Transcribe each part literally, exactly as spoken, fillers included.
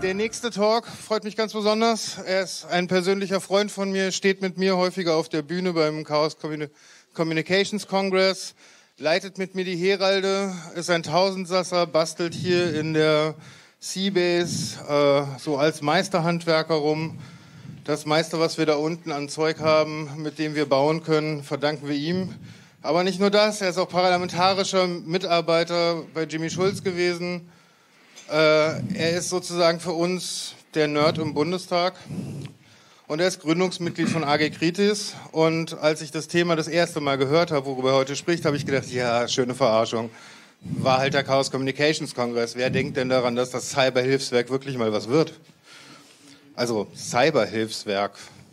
Der nächste Talk freut mich ganz besonders. Er ist ein persönlicher Freund von mir, steht mit mir häufiger auf der Bühne beim Chaos Communications Congress, leitet mit mir die Heralde, ist ein Tausendsasser, bastelt hier in der Seabase äh, so als Meisterhandwerker rum. Das meiste, was wir da unten an Zeug haben, mit dem wir bauen können, verdanken wir ihm. Aber nicht nur das, er ist auch parlamentarischer Mitarbeiter bei Jimmy Schulz gewesen. Äh, er ist sozusagen für uns der Nerd im Bundestag und er ist Gründungsmitglied von A G Kritis. Und als ich das Thema das erste Mal gehört habe, worüber er heute spricht, habe ich gedacht, ja, schöne Verarschung. War halt der Chaos Communications Congress. Wer denkt denn daran, dass das Cyberhilfswerk wirklich mal was wird? Also Cyberhilfswerk.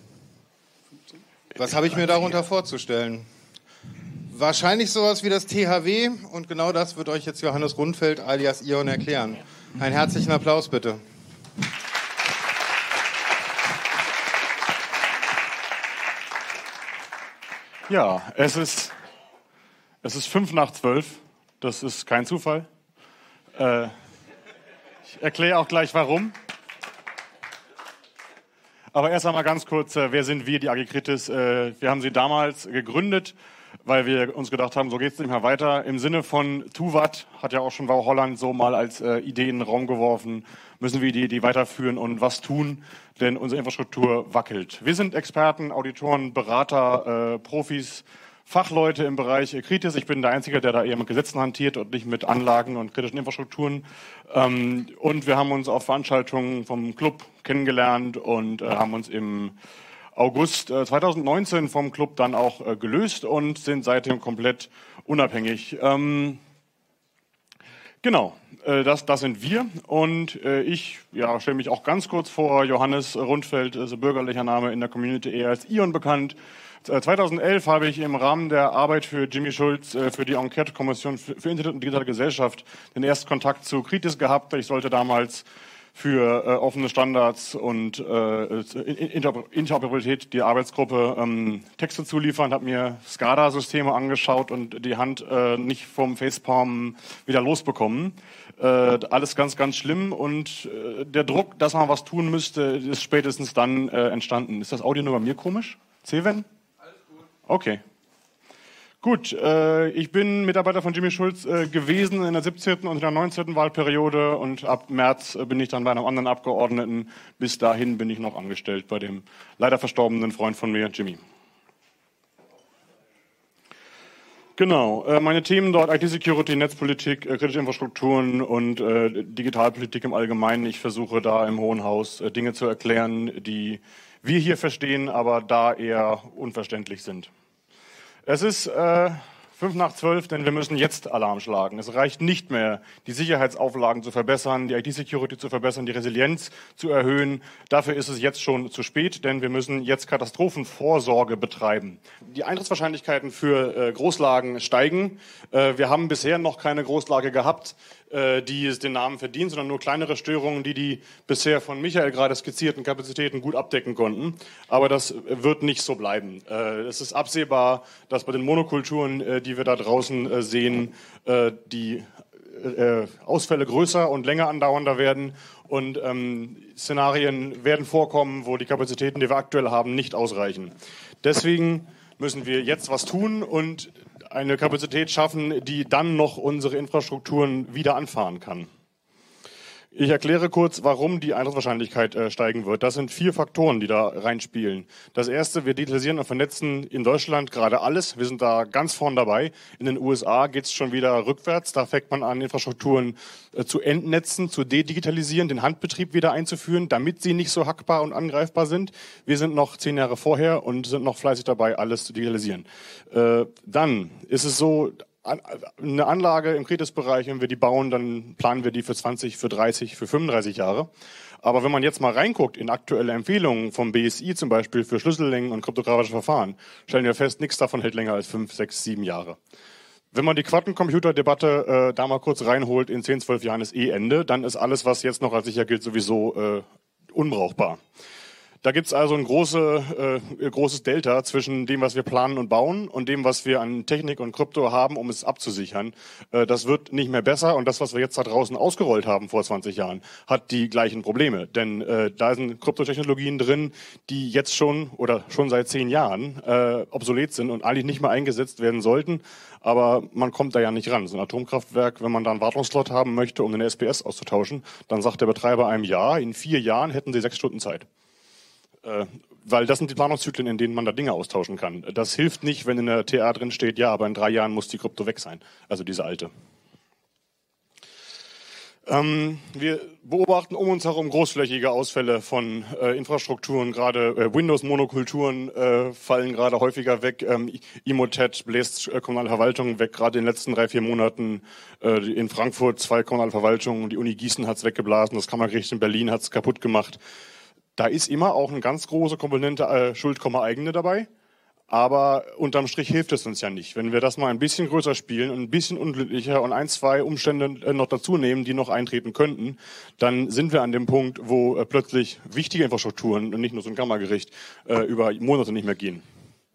Was habe ich mir darunter vorzustellen? Wahrscheinlich sowas wie das T H W und genau das wird euch jetzt Johannes Rundfeld alias Ion erklären. Einen herzlichen Applaus bitte. Ja, es ist, es ist fünf nach zwölf. Das ist kein Zufall. Äh, ich erkläre auch gleich, warum. Aber erst einmal ganz kurz, äh, wer sind wir, die A G Kritis? Äh, wir haben sie damals gegründet, weil wir uns gedacht haben, so geht es nicht mehr weiter. Im Sinne von Tuvat, hat ja auch schon Wau Holland so mal als äh, Idee in den Raum geworfen, müssen wir die Idee weiterführen und was tun, denn unsere Infrastruktur wackelt. Wir sind Experten, Auditoren, Berater, äh, Profis, Fachleute im Bereich äh, Kritis. Ich bin der Einzige, der da eher mit Gesetzen hantiert und nicht mit Anlagen und kritischen Infrastrukturen. Ähm, und wir haben uns auf Veranstaltungen vom Club kennengelernt und äh, haben uns im August zweitausendneunzehn vom Club dann auch äh, gelöst und sind seitdem komplett unabhängig. Ähm, genau, äh, das, das sind wir und äh, ich ja, stelle mich auch ganz kurz vor. Johannes Rundfeld ist ein bürgerlicher Name, in der Community eher als Ion bekannt. zweitausendelf habe ich im Rahmen der Arbeit für Jimmy Schulz äh, für die Enquete-Kommission für, für Internet und digitale Gesellschaft den ersten Kontakt zu Kritis gehabt. Ich sollte damals für äh, offene Standards und äh, Inter Interoperabilität die Arbeitsgruppe ähm, Texte zuliefern, habe mir SCADA-Systeme angeschaut und die Hand äh, nicht vom Facepalm wieder losbekommen. Äh, alles ganz, ganz schlimm und äh, der Druck, dass man was tun müsste, ist spätestens dann äh, entstanden. Ist das Audio nur bei mir komisch? Ceven? Alles gut. Okay. Gut, äh, ich bin Mitarbeiter von Jimmy Schulz äh, gewesen in der siebzehnten und in der neunzehnten Wahlperiode und ab März äh, bin ich dann bei einem anderen Abgeordneten. Bis dahin bin ich noch angestellt bei dem leider verstorbenen Freund von mir, Jimmy. Genau, äh, meine Themen dort I T-Security, Netzpolitik, äh, kritische Infrastrukturen und äh, Digitalpolitik im Allgemeinen. Ich versuche da im Hohen Haus äh, Dinge zu erklären, die wir hier verstehen, aber da eher unverständlich sind. Es ist äh, fünf nach zwölf, denn wir müssen jetzt Alarm schlagen. Es reicht nicht mehr, die Sicherheitsauflagen zu verbessern, die I T-Security zu verbessern, die Resilienz zu erhöhen. Dafür ist es jetzt schon zu spät, denn wir müssen jetzt Katastrophenvorsorge betreiben. Die Eintrittswahrscheinlichkeiten für äh, Großlagen steigen. Äh, wir haben bisher noch keine Großlage gehabt, äh, die es den Namen verdient, sondern nur kleinere Störungen, die die bisher von Michael gerade skizzierten Kapazitäten gut abdecken konnten. Aber das wird nicht so bleiben. Äh, es ist absehbar, dass bei den Monokulturen, äh, die wir da draußen äh, sehen, äh, die äh, Ausfälle größer und länger andauernder werden und ähm, Szenarien werden vorkommen, wo die Kapazitäten, die wir aktuell haben, nicht ausreichen. Deswegen müssen wir jetzt was tun und eine Kapazität schaffen, die dann noch unsere Infrastrukturen wieder anfahren kann. Ich erkläre kurz, warum die Eintrittswahrscheinlichkeit äh, steigen wird. Das sind vier Faktoren, die da reinspielen. Das erste, wir digitalisieren und vernetzen in Deutschland gerade alles. Wir sind da ganz vorn dabei. In den U S A geht es schon wieder rückwärts. Da fängt man an, Infrastrukturen äh, zu entnetzen, zu dedigitalisieren, den Handbetrieb wieder einzuführen, damit sie nicht so hackbar und angreifbar sind. Wir sind noch zehn Jahre vorher und sind noch fleißig dabei, alles zu digitalisieren. Äh, dann ist es so, eine Anlage im Kritis-Bereich, wenn wir die bauen, dann planen wir die für zwanzig, für dreißig, für fünfunddreißig Jahre. Aber wenn man jetzt mal reinguckt in aktuelle Empfehlungen vom B S I zum Beispiel für Schlüssellängen und kryptografische Verfahren, stellen wir fest, nichts davon hält länger als fünf, sechs, sieben Jahre. Wenn man die Quantencomputer-Debatte äh, da mal kurz reinholt, in zehn, zwölf Jahren ist eh Ende, dann ist alles, was jetzt noch als sicher gilt, sowieso äh, unbrauchbar. Da gibt's also ein große, äh, großes Delta zwischen dem, was wir planen und bauen und dem, was wir an Technik und Krypto haben, um es abzusichern. Äh, das wird nicht mehr besser und das, was wir jetzt da draußen ausgerollt haben vor zwanzig Jahren, hat die gleichen Probleme. Denn äh, da sind Kryptotechnologien drin, die jetzt schon oder schon seit zehn Jahren äh, obsolet sind und eigentlich nicht mehr eingesetzt werden sollten. Aber man kommt da ja nicht ran. So ein Atomkraftwerk, wenn man da einen Wartungslot haben möchte, um den S P S auszutauschen, dann sagt der Betreiber einem ja, in vier Jahren hätten sie sechs Stunden Zeit. Äh, weil das sind die Planungszyklen, in denen man da Dinge austauschen kann. Das hilft nicht, wenn in der T A drin steht, ja, aber in drei Jahren muss die Krypto weg sein. Also diese alte. Ähm, wir beobachten um uns herum großflächige Ausfälle von äh, Infrastrukturen, gerade äh, Windows-Monokulturen äh, fallen gerade häufiger weg. Ähm, Emotet bläst äh, kommunale Verwaltungen weg, gerade in den letzten drei, vier Monaten äh, in Frankfurt zwei kommunale Verwaltungen, die Uni Gießen hat's weggeblasen, das Kammergericht in Berlin hat's kaputt gemacht. Da ist immer auch eine ganz große Komponente äh, Schuld, eigene dabei. Aber unterm Strich hilft es uns ja nicht. Wenn wir das mal ein bisschen größer spielen und ein bisschen unglücklicher und ein, zwei Umstände äh, noch dazu nehmen, die noch eintreten könnten, dann sind wir an dem Punkt, wo äh, plötzlich wichtige Infrastrukturen und nicht nur so ein Kammergericht äh, über Monate nicht mehr gehen.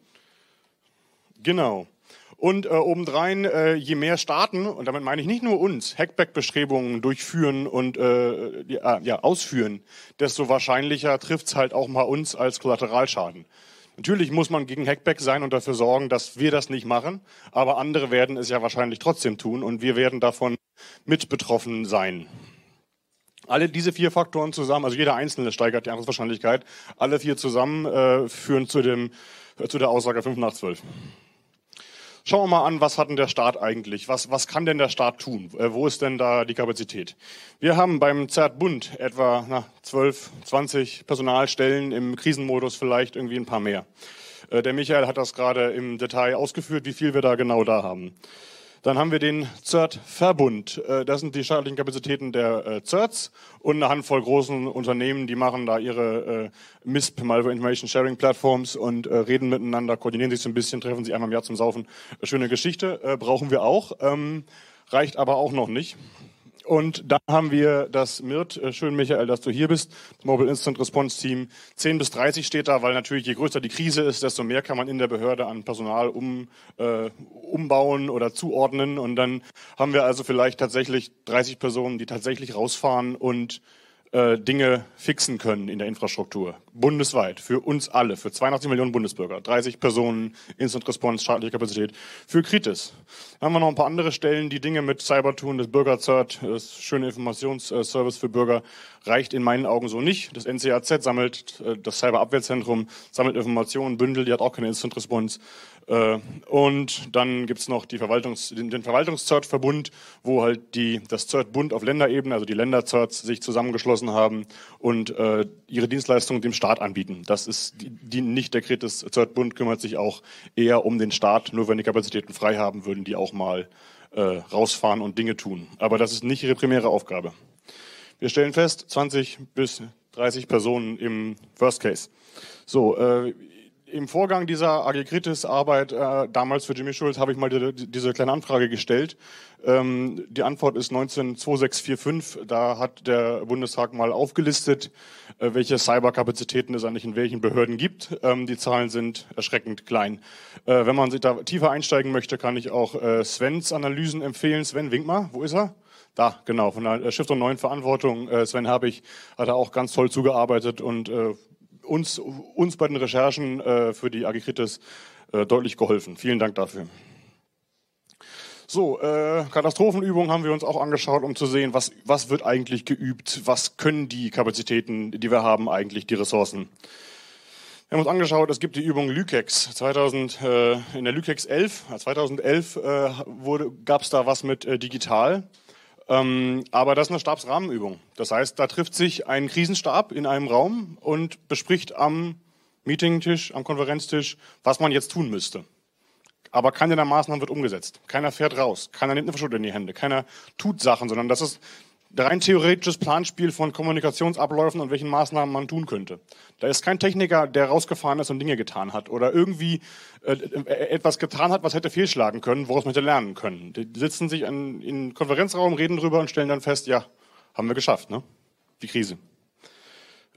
Genau. Und äh, obendrein, äh, je mehr Staaten, und damit meine ich nicht nur uns, Hackback-Bestrebungen durchführen und äh, ja, ja, ausführen, desto wahrscheinlicher trifft's halt auch mal uns als Kollateralschaden. Natürlich muss man gegen Hackback sein und dafür sorgen, dass wir das nicht machen, aber andere werden es ja wahrscheinlich trotzdem tun und wir werden davon mit betroffen sein. Alle diese vier Faktoren zusammen, also jeder einzelne steigert die Angriffswahrscheinlichkeit, alle vier zusammen äh, führen zu, dem, äh, zu der Aussage fünf nach zwölf. Schauen wir mal an, was hat denn der Staat eigentlich? Was, was kann denn der Staat tun? Äh, wo ist denn da die Kapazität? Wir haben beim Z E R T-Bund etwa na, zwölf, zwanzig Personalstellen, im Krisenmodus vielleicht irgendwie ein paar mehr. Äh, der Michael hat das gerade im Detail ausgeführt, wie viel wir da genau da haben. Dann haben wir den Z E R T-Verbund. Das sind die staatlichen Kapazitäten der Z E R Ts und eine Handvoll großen Unternehmen, die machen da ihre M I S P, Malware Information Sharing Platforms und reden miteinander, koordinieren sich so ein bisschen, treffen sich einmal im Jahr zum Saufen. Schöne Geschichte, brauchen wir auch, reicht aber auch noch nicht. Und dann haben wir das M I R T, schön Michael, dass du hier bist, das Mobile Instant Response Team, zehn bis dreißig steht da, weil natürlich je größer die Krise ist, desto mehr kann man in der Behörde an Personal um, äh, umbauen oder zuordnen. Und dann haben wir also vielleicht tatsächlich dreißig Personen, die tatsächlich rausfahren und äh, Dinge fixen können in der Infrastruktur. Bundesweit, für uns alle, für zweiundachtzig Millionen Bundesbürger. dreißig Personen, Instant Response, staatliche Kapazität. Für Kritis haben wir noch ein paar andere Stellen, die Dinge mit Cyber tun. Das Bürger-Z E R T, das schöne Informationsservice für Bürger, reicht in meinen Augen so nicht. Das N C A Z sammelt, das Cyberabwehrzentrum sammelt Informationen, Bündel, die hat auch keine Instant Response. Und dann gibt's noch die Verwaltungs-, den Verwaltungs-Z E R T-Verbund, wo halt die, das Z E R T-Bund auf Länderebene, also die Länder-Z E R Ts, sich zusammengeschlossen haben und äh, ihre Dienstleistungen dem Staat anbieten. Das ist die, die nicht der Kritis. Z E R T-Bund kümmert sich auch eher um den Staat. Nur wenn die Kapazitäten frei haben, würden die auch mal äh, rausfahren und Dinge tun. Aber das ist nicht ihre primäre Aufgabe. Wir stellen fest, zwanzig bis dreißig Personen im Worst Case. So, äh, im Vorgang dieser A G Kritis-Arbeit, äh, damals für Jimmy Schulz, habe ich mal die, diese kleine Anfrage gestellt. Ähm, die Antwort ist neunzehn sechsundzwanzig fünfundvierzig. Da hat der Bundestag mal aufgelistet, äh, welche Cyberkapazitäten es eigentlich in welchen Behörden gibt. Ähm, die Zahlen sind erschreckend klein. Äh, wenn man sich da tiefer einsteigen möchte, kann ich auch äh, Svens Analysen empfehlen. Sven, wink mal, wo ist er? Da, genau, von der Stiftung neuen Verantwortung. Äh, Sven Habich hat da auch ganz toll zugearbeitet und äh, uns, uns bei den Recherchen äh, für die A G Kritis äh, deutlich geholfen. Vielen Dank dafür. So, äh, Katastrophenübungen haben wir uns auch angeschaut, um zu sehen, was, was wird eigentlich geübt, was können die Kapazitäten, die wir haben, eigentlich, die Ressourcen. Wir haben uns angeschaut, es gibt die Übung Lükex. zweitausend, äh, in der Lükex elf, zweitausendelf äh, wurde, gab es da was mit äh, digital. Ähm, aber das ist eine Stabsrahmenübung. Das heißt, da trifft sich ein Krisenstab in einem Raum und bespricht am Meetingtisch, am Konferenztisch, was man jetzt tun müsste. Aber keine der Maßnahmen wird umgesetzt. Keiner fährt raus, keiner nimmt eine Verschuldung in die Hände, keiner tut Sachen, sondern das ist rein theoretisches Planspiel von Kommunikationsabläufen und welchen Maßnahmen man tun könnte. Da ist kein Techniker, der rausgefahren ist und Dinge getan hat oder irgendwie äh, etwas getan hat, was hätte fehlschlagen können, woraus man hätte lernen können. Die sitzen sich in, in Konferenzraum, reden drüber und stellen dann fest, ja, haben wir geschafft, ne? Die Krise.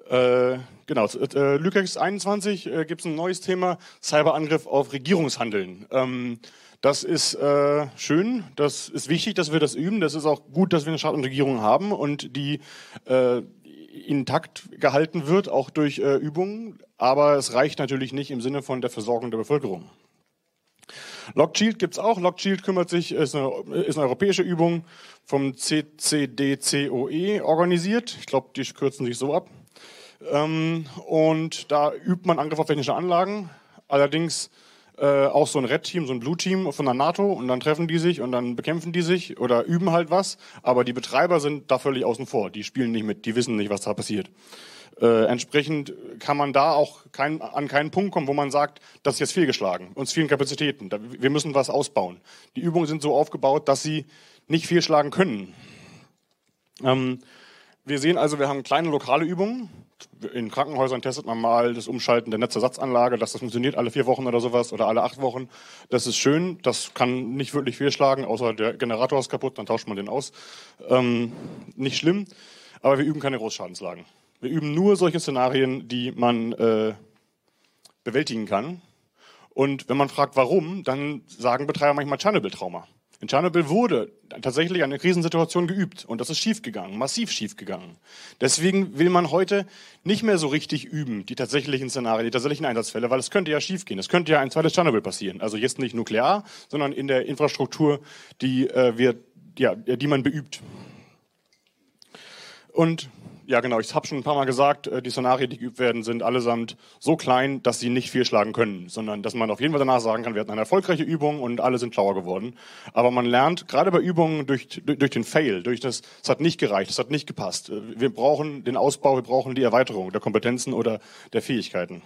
Äh, genau, äh, Lükex einundzwanzig äh, gibt es ein neues Thema, Cyberangriff auf Regierungshandeln. Ähm, das ist äh, schön, das ist wichtig, dass wir das üben. Das ist auch gut, dass wir eine Staat und Regierung haben und die äh, intakt gehalten wird, auch durch äh, Übungen. Aber es reicht natürlich nicht im Sinne von der Versorgung der Bevölkerung. LogShield gibt es auch. LogShield kümmert sich, ist eine, ist eine europäische Übung vom C C D C O E organisiert. Ich glaube, die kürzen sich so ab. Ähm, und da übt man Angriff auf technische Anlagen. Allerdings äh, auch so ein Red-Team, so ein Blue-Team von der NATO. Und dann treffen die sich und dann bekämpfen die sich oder üben halt was. Aber die Betreiber sind da völlig außen vor. Die spielen nicht mit, die wissen nicht, was da passiert. Äh, entsprechend kann man da auch kein, an keinen Punkt kommen, wo man sagt, das ist jetzt fehlgeschlagen, uns fehlen Kapazitäten, da, wir müssen was ausbauen. Die Übungen sind so aufgebaut, dass sie nicht fehlschlagen können. Ähm, wir sehen also, wir haben kleine lokale Übungen. In Krankenhäusern testet man mal das Umschalten der Netzersatzanlage, dass das funktioniert alle vier Wochen oder sowas oder alle acht Wochen. Das ist schön, das kann nicht wirklich fehlschlagen, außer der Generator ist kaputt, dann tauscht man den aus. Ähm, nicht schlimm, aber wir üben keine Großschadenslagen. Wir üben nur solche Szenarien, die man äh, bewältigen kann. Und wenn man fragt, warum, dann sagen Betreiber manchmal Tschernobyl-Trauma. In Tschernobyl wurde tatsächlich eine Krisensituation geübt und das ist schiefgegangen, massiv schiefgegangen. Deswegen will man heute nicht mehr so richtig üben, die tatsächlichen Szenarien, die tatsächlichen Einsatzfälle, weil es könnte ja schiefgehen. Es könnte ja ein zweites Tschernobyl passieren. Also jetzt nicht nuklear, sondern in der Infrastruktur, die, äh, wir, ja, die man beübt. Und ja, genau, ich habe schon ein paar Mal gesagt, die Szenarien, die geübt werden, sind allesamt so klein, dass sie nicht fehlschlagen können, sondern dass man auf jeden Fall danach sagen kann, wir hatten eine erfolgreiche Übung und alle sind schlauer geworden. Aber man lernt, gerade bei Übungen durch, durch den Fail, durch das, es hat nicht gereicht, es hat nicht gepasst. Wir brauchen den Ausbau, wir brauchen die Erweiterung der Kompetenzen oder der Fähigkeiten.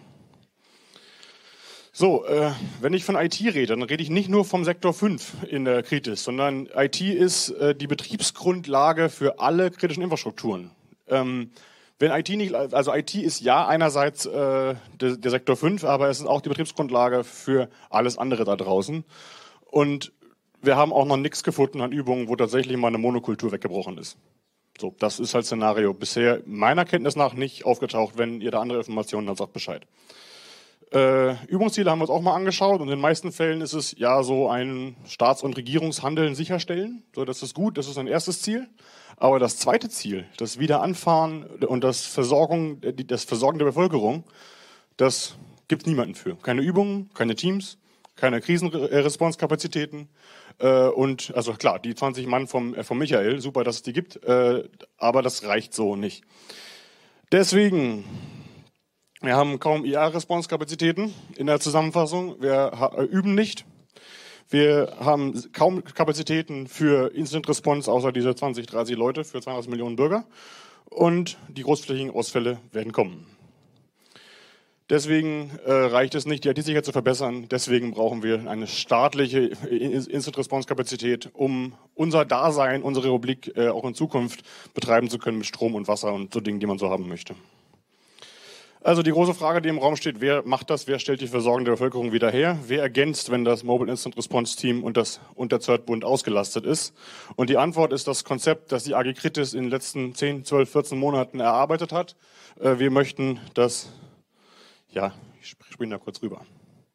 So, äh, wenn ich von I T rede, dann rede ich nicht nur vom Sektor fünf in der Kritis, sondern I T ist äh, die Betriebsgrundlage für alle kritischen Infrastrukturen. Ähm, wenn I T nicht, also I T ist ja einerseits äh, der, der Sektor fünf, aber es ist auch die Betriebsgrundlage für alles andere da draußen. Und wir haben auch noch nichts gefunden an Übungen, wo tatsächlich mal eine Monokultur weggebrochen ist. So, das ist halt Szenario. Bisher meiner Kenntnis nach nicht aufgetaucht. Wenn ihr da andere Informationen habt, sagt Bescheid. Äh, Übungsziele haben wir uns auch mal angeschaut und in den meisten Fällen ist es ja so ein Staats- und Regierungshandeln sicherstellen. So, das ist gut, das ist ein erstes Ziel. Aber das zweite Ziel, das Wiederanfahren und das Versorgung, das Versorgen der Bevölkerung, das gibt es niemanden für. Keine Übungen, keine Teams, keine Krisenresponskapazitäten. Äh, und also klar, die zwanzig Mann vom, vom Michael, super, dass es die gibt, äh, aber das reicht so nicht. Deswegen, wir haben kaum I R-Responskapazitäten in der Zusammenfassung, wir üben nicht. Wir haben kaum Kapazitäten für Instant Response, außer diese zwanzig, dreißig Leute für zweiunddreißig Millionen Bürger. Und die großflächigen Ausfälle werden kommen. Deswegen äh, reicht es nicht, die I T-Sicherheit zu verbessern. Deswegen brauchen wir eine staatliche Instant Response Kapazität, um unser Dasein, unsere Republik äh, auch in Zukunft betreiben zu können mit Strom und Wasser und so Dingen, die man so haben möchte. Also die große Frage, die im Raum steht, wer macht das, wer stellt die Versorgung der Bevölkerung wieder her, wer ergänzt, wenn das Mobile Instant Response Team und, das, und der CERT-Bund ausgelastet ist. Und die Antwort ist das Konzept, das die A G Kritis in den letzten zehn, zwölf, vierzehn Monaten erarbeitet hat. Wir möchten das, ja, ich springe da kurz rüber.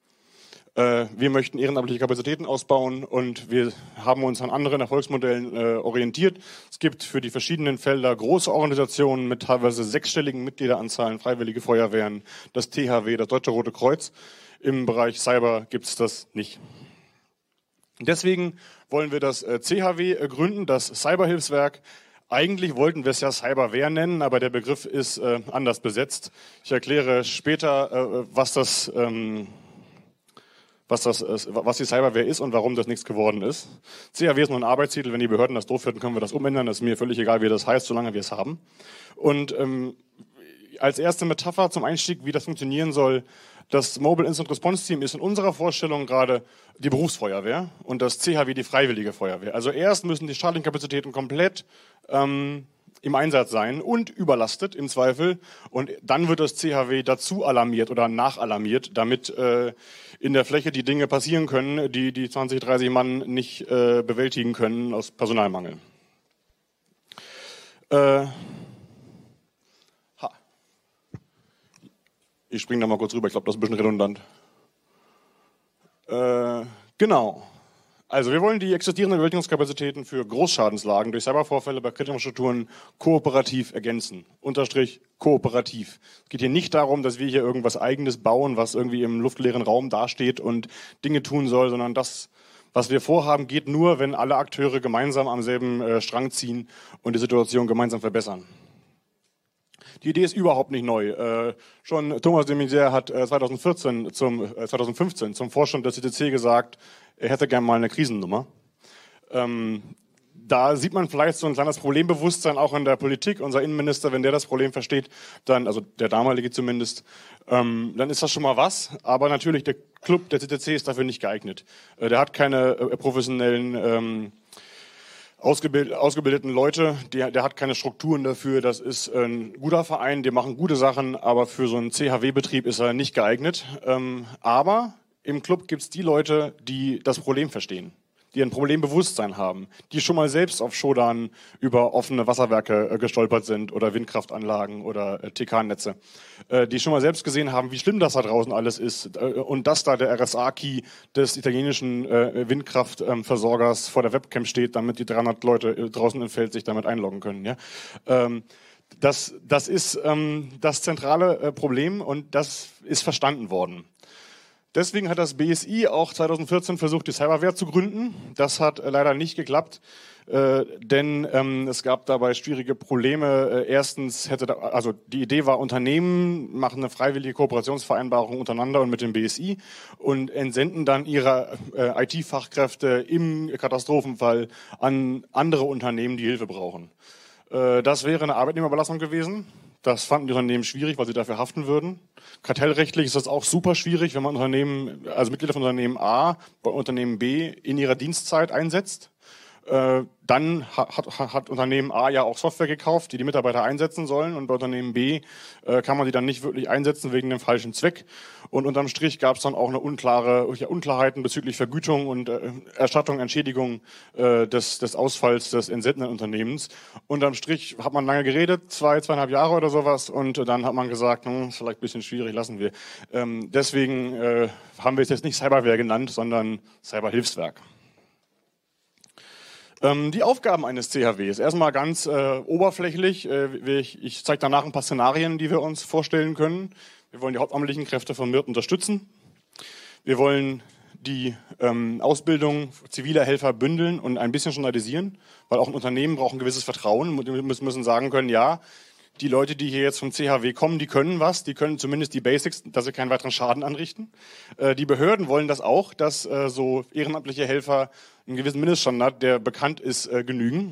Wir möchten ehrenamtliche Kapazitäten ausbauen und wir haben uns an anderen Erfolgsmodellen äh, orientiert. Es gibt für die verschiedenen Felder große Organisationen mit teilweise sechsstelligen Mitgliederanzahlen, Freiwillige Feuerwehren, das T H W, das Deutsche Rote Kreuz. Im Bereich Cyber gibt es das nicht. Deswegen wollen wir das äh, C H W äh, gründen, das Cyberhilfswerk. Eigentlich wollten wir es ja Cyberwehr nennen, aber der Begriff ist äh, anders besetzt. Ich erkläre später, äh, was das ähm, Was, das, was die Cyberwehr ist und warum das nichts geworden ist. C H W ist nur ein Arbeitstitel. Wenn die Behörden das doof finden, können wir das umändern. Das ist mir völlig egal, wie das heißt, solange wir es haben. Und ähm, als erste Metapher zum Einstieg, wie das funktionieren soll, das Mobile Instant Response Team ist in unserer Vorstellung gerade die Berufsfeuerwehr und das C H W die Freiwillige Feuerwehr. Also erst müssen die staatlichen Kapazitäten komplett ähm, im Einsatz sein und überlastet im Zweifel. Und dann wird das C H W dazu alarmiert oder nachalarmiert, damit äh, in der Fläche die Dinge passieren können, die die zwanzig, dreißig Mann nicht äh, bewältigen können aus Personalmangel. Äh, ha. Ich springe da mal kurz rüber, ich glaube, das ist ein bisschen redundant. Äh, genau. Also wir wollen die existierenden Bewältigungskapazitäten für Großschadenslagen durch Cybervorfälle bei kritischen Infrastrukturen kooperativ ergänzen. Unterstrich kooperativ. Es geht hier nicht darum, dass wir hier irgendwas Eigenes bauen, was irgendwie im luftleeren Raum dasteht und Dinge tun soll, sondern das, was wir vorhaben, geht nur, wenn alle Akteure gemeinsam am selben äh, Strang ziehen und die Situation gemeinsam verbessern. Die Idee ist überhaupt nicht neu. Äh, schon Thomas de Maizière hat äh, zweitausendvierzehn zum, äh, zweitausendfünfzehn zum Vorstand der C C C gesagt, er hätte gern mal eine Krisennummer. Ähm, da sieht man vielleicht so ein kleines Problembewusstsein auch in der Politik. Unser Innenminister, wenn der das Problem versteht, dann, also der damalige zumindest, ähm, dann ist das schon mal was. Aber natürlich, der Club der C C C ist dafür nicht geeignet. Äh, der hat keine äh, professionellen ähm, Ausgebild, ausgebildeten Leute, die, der hat keine Strukturen dafür, das ist ein guter Verein, die machen gute Sachen, aber für so einen C H W-Betrieb ist er nicht geeignet. Ähm, aber im Club gibt es die Leute, die das Problem verstehen, die ein Problembewusstsein haben, die schon mal selbst auf Shodan über offene Wasserwerke äh, gestolpert sind oder Windkraftanlagen oder äh, T K-Netze, äh, die schon mal selbst gesehen haben, wie schlimm das da draußen alles ist äh, und dass da der R S A-Key des italienischen äh, Windkraftversorgers ähm, vor der Webcam steht, damit die dreihundert Leute äh, draußen im Feld sich damit einloggen können. Ja? Ähm, das, das ist ähm, das zentrale äh, Problem und das ist verstanden worden. Deswegen hat das B S I auch zweitausendvierzehn versucht, die Cyberwehr zu gründen. Das hat äh, leider nicht geklappt, äh, denn ähm, es gab dabei schwierige Probleme. Äh, erstens hätte, da, also die Idee war, Unternehmen machen eine freiwillige Kooperationsvereinbarung untereinander und mit dem B S I und entsenden dann ihre äh, I T-Fachkräfte im Katastrophenfall an andere Unternehmen, die Hilfe brauchen. Äh, das wäre eine Arbeitnehmerüberlassung gewesen. Das fanden die Unternehmen schwierig, weil sie dafür haften würden. Kartellrechtlich ist das auch super schwierig, wenn man Unternehmen, also Mitglieder von Unternehmen A bei Unternehmen B in ihrer Dienstzeit einsetzt. Äh, dann hat, hat, hat Unternehmen A ja auch Software gekauft, die die Mitarbeiter einsetzen sollen. Und bei Unternehmen B äh, kann man die dann nicht wirklich einsetzen wegen dem falschen Zweck. Und unterm Strich gab es dann auch eine unklare, ja, Unklarheiten bezüglich Vergütung und äh, Erstattung, Entschädigung äh, des, des Ausfalls des entsendenden Unternehmens. Unterm Strich hat man lange geredet, zwei, zweieinhalb Jahre oder sowas. Und dann hat man gesagt, hm, ist vielleicht ein bisschen schwierig, lassen wir. Ähm, deswegen äh, haben wir es jetzt nicht Cyberwehr genannt, sondern Cyberhilfswerk. Die Aufgaben eines C H Ws, erstmal ganz äh, oberflächlich. Äh, ich ich zeige danach ein paar Szenarien, die wir uns vorstellen können. Wir wollen die hauptamtlichen Kräfte von M I R T unterstützen. Wir wollen die ähm, Ausbildung ziviler Helfer bündeln und ein bisschen standardisieren, weil auch ein Unternehmen braucht ein gewisses Vertrauen. Wir müssen, müssen sagen können, ja, die Leute, die hier jetzt vom C H W kommen, die können was, die können zumindest die Basics, dass sie keinen weiteren Schaden anrichten. Äh, die Behörden wollen das auch, dass äh, so ehrenamtliche Helfer einen gewissen Mindeststandard, der bekannt ist, äh, genügen.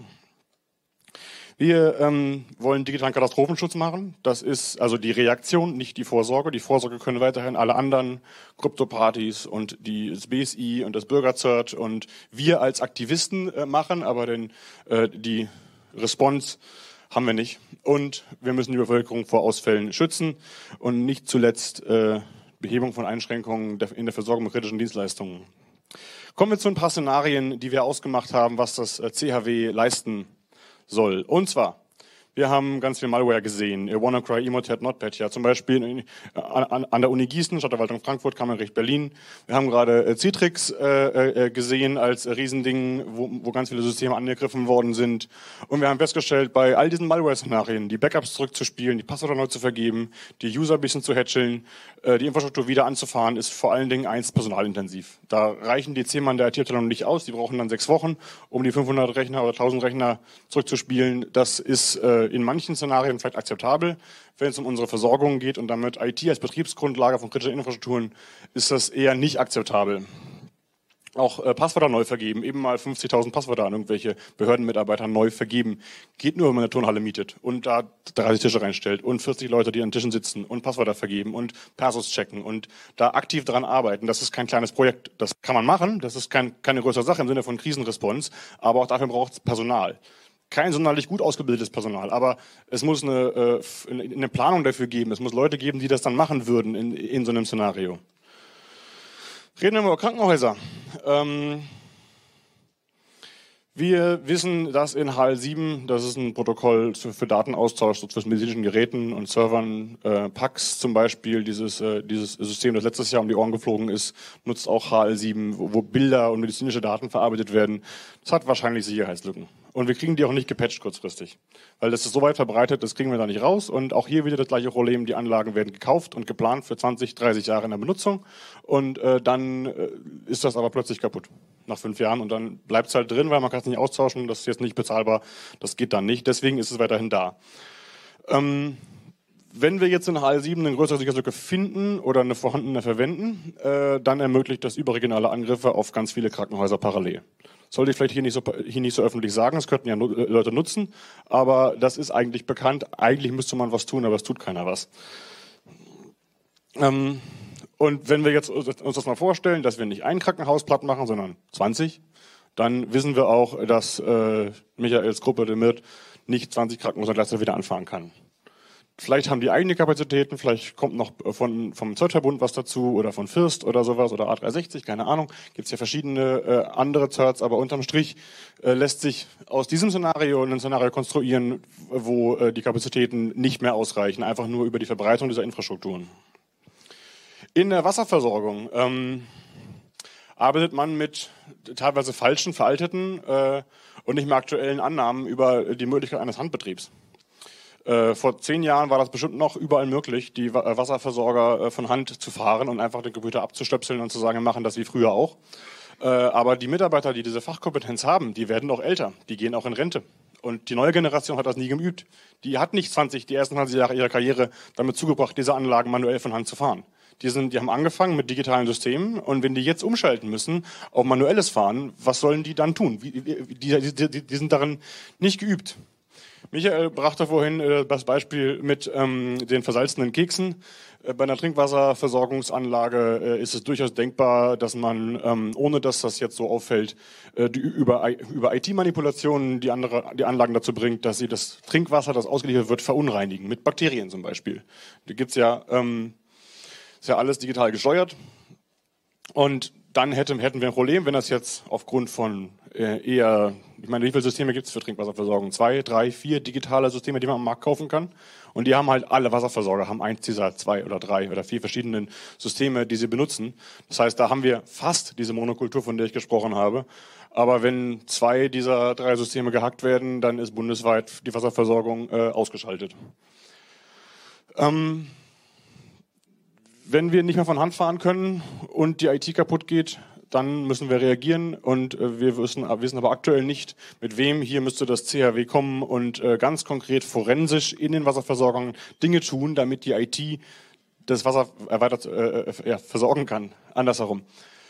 Wir ähm, wollen digitalen Katastrophenschutz machen. Das ist also die Reaktion, nicht die Vorsorge. Die Vorsorge können weiterhin alle anderen Krypto-Partys und die, das B S I und das Bürger-Cert und wir als Aktivisten äh, machen, aber den, äh, die Response haben wir nicht. Und wir müssen die Bevölkerung vor Ausfällen schützen und nicht zuletzt äh, Behebung von Einschränkungen in der Versorgung mit kritischen Dienstleistungen. Kommen wir zu ein paar Szenarien, die wir ausgemacht haben, was das C H W leisten soll. Und zwar, wir haben ganz viel Malware gesehen. WannaCry, Emotet, Notpetya. Zum Beispiel an, an der Uni Gießen, Stadtverwaltung Frankfurt, Kammergericht Berlin. Wir haben gerade Citrix äh, äh, gesehen als Riesending, wo, wo ganz viele Systeme angegriffen worden sind. Und wir haben festgestellt, bei all diesen Malware-Szenarien, die Backups zurückzuspielen, die Passwörter neu zu vergeben, die User ein bisschen zu hätscheln, äh, die Infrastruktur wieder anzufahren, ist vor allen Dingen eins personalintensiv. Da reichen die zehn Mann der I T-Abteilung nicht aus. Die brauchen dann sechs Wochen, um die fünfhundert Rechner oder tausend Rechner zurückzuspielen. Das ist äh, in manchen Szenarien vielleicht akzeptabel. Wenn es um unsere Versorgung geht und damit I T als Betriebsgrundlage von kritischen Infrastrukturen, ist das eher nicht akzeptabel. Auch äh, Passwörter neu vergeben, eben mal fünfzigtausend Passwörter an irgendwelche Behördenmitarbeiter neu vergeben. Geht nur, wenn man eine Turnhalle mietet und da dreißig Tische reinstellt und vierzig Leute, die an Tischen sitzen und Passwörter vergeben und Persos checken und da aktiv dran arbeiten. Das ist kein kleines Projekt. Das kann man machen, das ist kein, keine größere Sache im Sinne von Krisenresponse, aber auch dafür braucht es Personal. Kein sonderlich gut ausgebildetes Personal, aber es muss eine, äh, eine Planung dafür geben. Es muss Leute geben, die das dann machen würden in, in so einem Szenario. Reden wir mal über Krankenhäuser. Ähm, Wir wissen, dass in H L sieben, das ist ein Protokoll für Datenaustausch so zwischen medizinischen Geräten und Servern, äh, Pax zum Beispiel, dieses, äh, dieses System, das letztes Jahr um die Ohren geflogen ist, nutzt auch H L sieben, wo, wo Bilder und medizinische Daten verarbeitet werden. Das hat wahrscheinlich Sicherheitslücken. Und wir kriegen die auch nicht gepatcht kurzfristig. Weil das ist so weit verbreitet, das kriegen wir da nicht raus. Und auch hier wieder das gleiche Problem, die Anlagen werden gekauft und geplant für zwanzig, dreißig Jahre in der Benutzung. Und äh, dann äh, ist das aber plötzlich kaputt. Nach fünf Jahren und dann bleibt es halt drin, weil man kann es nicht austauschen, das ist jetzt nicht bezahlbar, das geht dann nicht, deswegen ist es weiterhin da. Ähm, wenn wir jetzt in H L sieben eine größere Sicherheitslücke finden oder eine vorhandene verwenden, äh, dann ermöglicht das überregionale Angriffe auf ganz viele Krankenhäuser parallel. Sollte ich vielleicht hier nicht so, hier nicht so öffentlich sagen, das könnten ja Leute nutzen, aber das ist eigentlich bekannt, eigentlich müsste man was tun, aber es tut keiner was. Ähm, Und wenn wir jetzt uns das mal vorstellen, dass wir nicht ein Krankenhaus platt machen, sondern zwanzig, dann wissen wir auch, dass äh, Michaels Gruppe, der Mirt, nicht zwanzig Krankenhäuser gleichzeitig wieder anfahren kann. Vielleicht haben die eigene Kapazitäten, vielleicht kommt noch von, vom Zertverbund was dazu oder von First oder sowas oder A dreihundertsechzig, keine Ahnung. Gibt es ja verschiedene äh, andere Zerts, aber unterm Strich äh, lässt sich aus diesem Szenario ein Szenario konstruieren, wo äh, die Kapazitäten nicht mehr ausreichen, einfach nur über die Verbreitung dieser Infrastrukturen. In der Wasserversorgung ähm, arbeitet man mit teilweise falschen, veralteten äh, und nicht mehr aktuellen Annahmen über die Möglichkeit eines Handbetriebs. Äh, vor zehn Jahren war das bestimmt noch überall möglich, die Wa- Wasserversorger äh, von Hand zu fahren und einfach den Computer abzustöpseln und zu sagen, wir machen das wie früher auch. Äh, aber die Mitarbeiter, die diese Fachkompetenz haben, die werden auch älter, die gehen auch in Rente. Und die neue Generation hat das nie geübt. Die hat nicht zwanzig, die ersten zwanzig Jahre ihrer Karriere damit zugebracht, diese Anlagen manuell von Hand zu fahren. Die, sind, die haben angefangen mit digitalen Systemen und wenn die jetzt umschalten müssen auf manuelles Fahren, was sollen die dann tun? Die, die, die, die sind darin nicht geübt. Michael brachte vorhin äh, das Beispiel mit ähm, den versalzenen Keksen. Äh, bei einer Trinkwasserversorgungsanlage äh, ist es durchaus denkbar, dass man, ähm, ohne dass das jetzt so auffällt, äh, die, über, über I T-Manipulationen die, andere, die Anlagen dazu bringt, dass sie das Trinkwasser, das ausgeliefert wird, verunreinigen. Mit Bakterien zum Beispiel. Da gibt's ja... Ähm, ist ja alles digital gesteuert und dann hätte, hätten wir ein Problem, wenn das jetzt aufgrund von äh, eher, ich meine, wie viele Systeme gibt es für Trinkwasserversorgung? Zwei, drei, vier digitale Systeme, die man am Markt kaufen kann und die haben halt alle Wasserversorger, haben eins dieser zwei oder drei oder vier verschiedenen Systeme, die sie benutzen. Das heißt, da haben wir fast diese Monokultur, von der ich gesprochen habe. Aber wenn zwei dieser drei Systeme gehackt werden, dann ist bundesweit die Wasserversorgung äh, ausgeschaltet. Ähm, Wenn wir nicht mehr von Hand fahren können und die I T kaputt geht, dann müssen wir reagieren und äh, wir wissen, wissen aber aktuell nicht, mit wem. Hier müsste das C H W kommen und äh, ganz konkret forensisch in den Wasserversorgungen Dinge tun, damit die I T das Wasser weiter äh, ja, versorgen kann. Andersherum.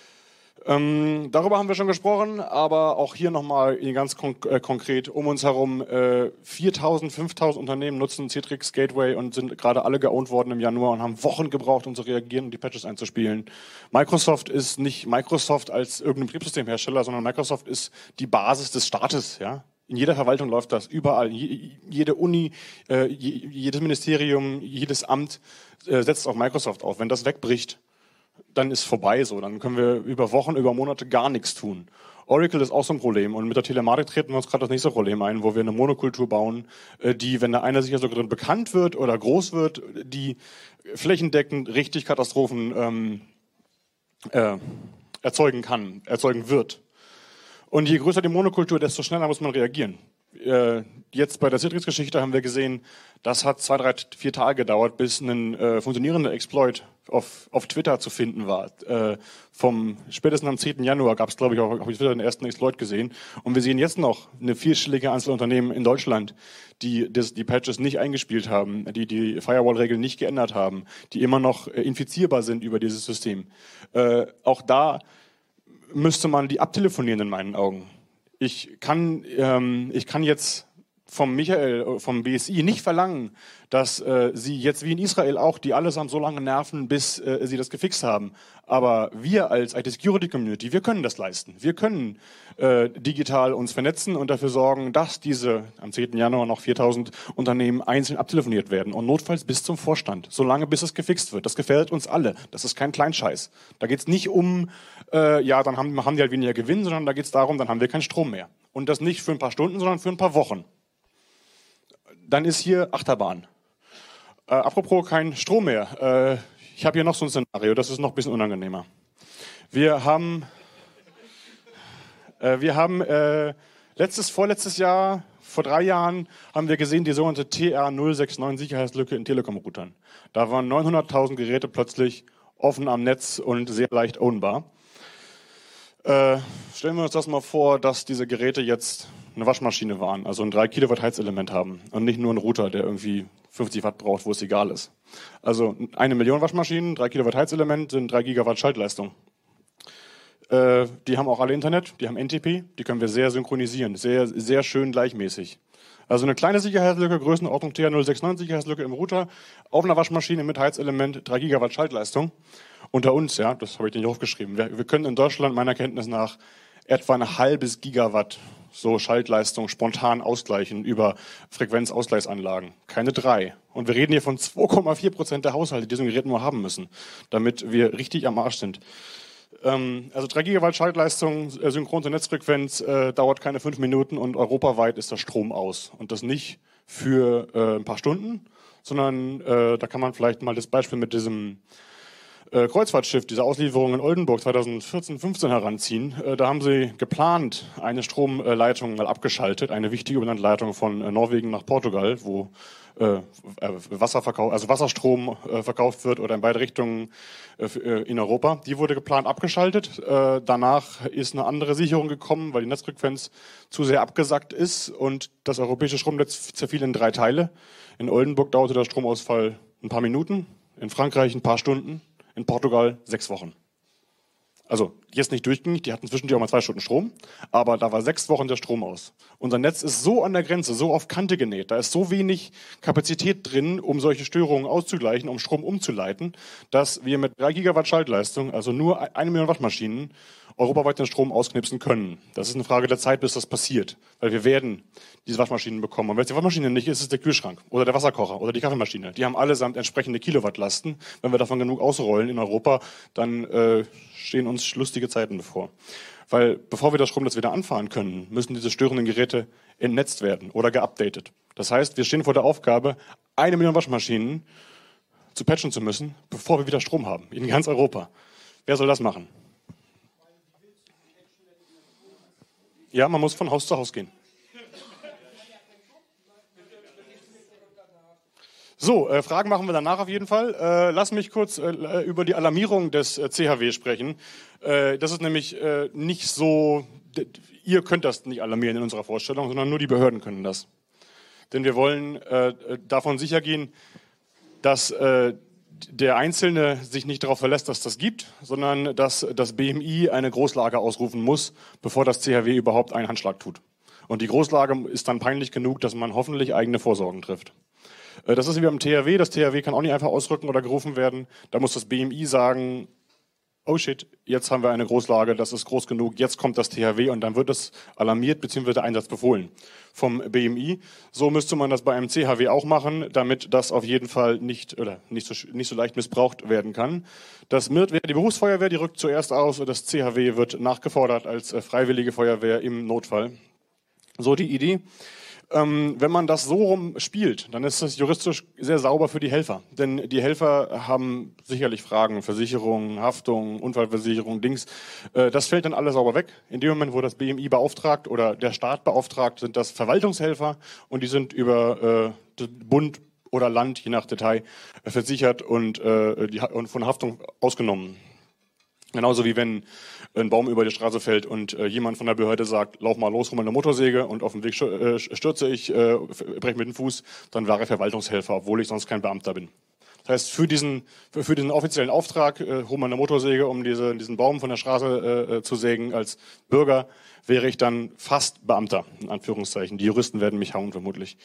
Ähm, darüber haben wir schon gesprochen, aber auch hier nochmal ganz konk äh, konkret um uns herum. Äh, viertausend, fünftausend Unternehmen nutzen Citrix Gateway und sind gerade alle geowned worden im Januar und haben Wochen gebraucht, um zu reagieren und die Patches einzuspielen. Microsoft ist nicht Microsoft als irgendein Betriebssystemhersteller, sondern Microsoft ist die Basis des Staates, ja. In jeder Verwaltung läuft das, überall. Jede Uni, äh, jedes Ministerium, jedes Amt äh, setzt auf Microsoft auf. Wenn das wegbricht, dann ist vorbei so. Dann können wir über Wochen, über Monate gar nichts tun. Oracle ist auch so ein Problem und mit der Telematik treten wir uns gerade das nächste Problem ein, wo wir eine Monokultur bauen, die, wenn da einer sicher sogar drin bekannt wird oder groß wird, die flächendeckend richtig Katastrophen ähm, äh, erzeugen kann, erzeugen wird. Und je größer die Monokultur, desto schneller muss man reagieren. Äh, jetzt bei der Citrix-Geschichte haben wir gesehen, das hat zwei, drei, vier Tage gedauert, bis ein äh, funktionierender Exploit auf, auf Twitter zu finden war. Äh, vom spätestens am zehnten Januar gab es, glaube ich, auch auf Twitter den ersten Exploit gesehen. Und wir sehen jetzt noch eine vierstellige Anzahl Unternehmen in Deutschland, die das, die Patches nicht eingespielt haben, die die Firewall-Regeln nicht geändert haben, die immer noch äh, infizierbar sind über dieses System. Äh, auch da müsste man die abtelefonieren in meinen Augen. Ich kann, ähm, ich kann jetzt vom Michael, vom B S I nicht verlangen, dass äh, sie jetzt wie in Israel auch, die allesamt so lange nerven, bis äh, sie das gefixt haben. Aber wir als I T-Security-Community, wir können das leisten. Wir können äh, digital uns vernetzen und dafür sorgen, dass diese am zehnten Januar noch viertausend Unternehmen einzeln abtelefoniert werden und notfalls bis zum Vorstand, solange bis es gefixt wird. Das gefährdet uns alle. Das ist kein Kleinscheiß. Da geht es nicht um, äh, ja, dann haben, haben die halt weniger Gewinn, sondern da geht es darum, dann haben wir keinen Strom mehr. Und das nicht für ein paar Stunden, sondern für ein paar Wochen. Dann ist hier Achterbahn. Äh, apropos kein Strom mehr. Äh, ich habe hier noch so ein Szenario, das ist noch ein bisschen unangenehmer. Wir haben, äh, wir haben äh, letztes, vorletztes Jahr, vor drei Jahren, haben wir gesehen die sogenannte T R null sechs neun Sicherheitslücke in Telekom-Routern. Da waren neunhunderttausend Geräte plötzlich offen am Netz und sehr leicht ownbar. Äh, stellen wir uns das mal vor, dass diese Geräte jetzt eine Waschmaschine waren, also ein drei Kilowatt Heizelement haben und nicht nur ein Router, der irgendwie fünfzig Watt braucht, wo es egal ist. Also eine Million Waschmaschinen, drei Kilowatt Heizelement sind drei Gigawatt Schaltleistung. Äh, die haben auch alle Internet, die haben N T P, die können wir sehr synchronisieren, sehr, sehr schön gleichmäßig. Also eine kleine Sicherheitslücke, Größenordnung T R null sechs neun Sicherheitslücke im Router, auf einer Waschmaschine mit Heizelement, drei Gigawatt Schaltleistung. Unter uns, ja, das habe ich nicht aufgeschrieben. Wir, wir können in Deutschland meiner Kenntnis nach etwa ein halbes Gigawatt so Schaltleistung spontan ausgleichen über Frequenzausgleichsanlagen. Keine drei. Und wir reden hier von zwei Komma vier Prozent der Haushalte, die so ein Gerät nur haben müssen, damit wir richtig am Arsch sind. Ähm, also drei Gigawatt Schaltleistung, äh, synchron zur Netzfrequenz, äh, dauert keine fünf Minuten und europaweit ist der Strom aus. Und das nicht für äh, ein paar Stunden, sondern äh, da kann man vielleicht mal das Beispiel mit diesem Äh, Kreuzfahrtschiff, diese Auslieferung in Oldenburg zweitausendvierzehn fünfzehn heranziehen. Äh, da haben sie geplant, eine Stromleitung mal abgeschaltet, eine wichtige benannte Leitung von äh, Norwegen nach Portugal, wo äh, Wasserverkauf, also Wasserstrom äh, verkauft wird oder in beide Richtungen äh, in Europa. Die wurde geplant abgeschaltet. Äh, danach ist eine andere Sicherung gekommen, weil die Netzfrequenz zu sehr abgesackt ist und das europäische Stromnetz zerfiel in drei Teile. In Oldenburg dauerte der Stromausfall ein paar Minuten, in Frankreich ein paar Stunden, in Portugal sechs Wochen. Also jetzt nicht durchgängig, die hatten zwischendurch auch mal zwei Stunden Strom, aber da war sechs Wochen der Strom aus. Unser Netz ist so an der Grenze, so auf Kante genäht, da ist so wenig Kapazität drin, um solche Störungen auszugleichen, um Strom umzuleiten, dass wir mit drei Gigawatt Schaltleistung, also nur eine Million Waschmaschinen, europaweit den Strom ausknipsen können. Das ist eine Frage der Zeit, bis das passiert, weil wir werden diese Waschmaschinen bekommen. Und wenn es die Waschmaschine nicht ist, ist es der Kühlschrank oder der Wasserkocher oder die Kaffeemaschine. Die haben allesamt entsprechende Kilowattlasten. Wenn wir davon genug ausrollen in Europa, dann äh, stehen uns lustige Zeiten bevor. Weil bevor wir das Stromnetz wieder anfahren können, müssen diese störenden Geräte entnetzt werden oder geupdatet. Das heißt, wir stehen vor der Aufgabe, eine Million Waschmaschinen zu patchen zu müssen, bevor wir wieder Strom haben, in ganz Europa. Wer soll das machen? Ja, man muss von Haus zu Haus gehen. So, äh, Fragen machen wir danach auf jeden Fall. Äh, lass mich kurz äh, über die Alarmierung des äh, C H W sprechen. Äh, das ist nämlich äh, nicht so, ihr könnt das nicht alarmieren in unserer Vorstellung, sondern nur die Behörden können das. Denn wir wollen äh, davon sicher gehen, dass äh, der Einzelne sich nicht darauf verlässt, dass das gibt, sondern dass das B M I eine Großlage ausrufen muss, bevor das C H W überhaupt einen Handschlag tut. Und die Großlage ist dann peinlich genug, dass man hoffentlich eigene Vorsorgen trifft. Das ist wie beim T H W. Das T H W kann auch nicht einfach ausrücken oder gerufen werden. Da muss das B M I sagen, oh shit, jetzt haben wir eine Großlage, das ist groß genug, jetzt kommt das T H W und dann wird es alarmiert bzw. Einsatz befohlen vom B M I. So müsste man das bei einem C H W auch machen, damit das auf jeden Fall nicht oder nicht so, nicht so leicht missbraucht werden kann. Das M I R T wäre die Berufsfeuerwehr, die rückt zuerst aus und das C H W wird nachgefordert als freiwillige Feuerwehr im Notfall. So die Idee. Ähm, wenn man das so rum spielt, dann ist das juristisch sehr sauber für die Helfer. Denn die Helfer haben sicherlich Fragen, Versicherung, Haftung, Unfallversicherung, Dings. Äh, das fällt dann alles sauber weg. In dem Moment, wo das B M I beauftragt oder der Staat beauftragt, sind das Verwaltungshelfer und die sind über äh, Bund oder Land, je nach Detail, äh, versichert und, äh, die, und von Haftung ausgenommen. Genauso wie wenn ein Baum über die Straße fällt und äh, jemand von der Behörde sagt, lauf mal los, hol mal eine Motorsäge und auf dem Weg äh, stürze ich, äh, breche mit dem Fuß, dann war er Verwaltungshelfer, obwohl ich sonst kein Beamter bin. Das heißt, für diesen, für, für diesen offiziellen Auftrag, äh, hol mal eine Motorsäge, um diese, diesen Baum von der Straße äh, zu sägen, als Bürger wäre ich dann fast Beamter, in Anführungszeichen. Die Juristen werden mich hauen vermutlich.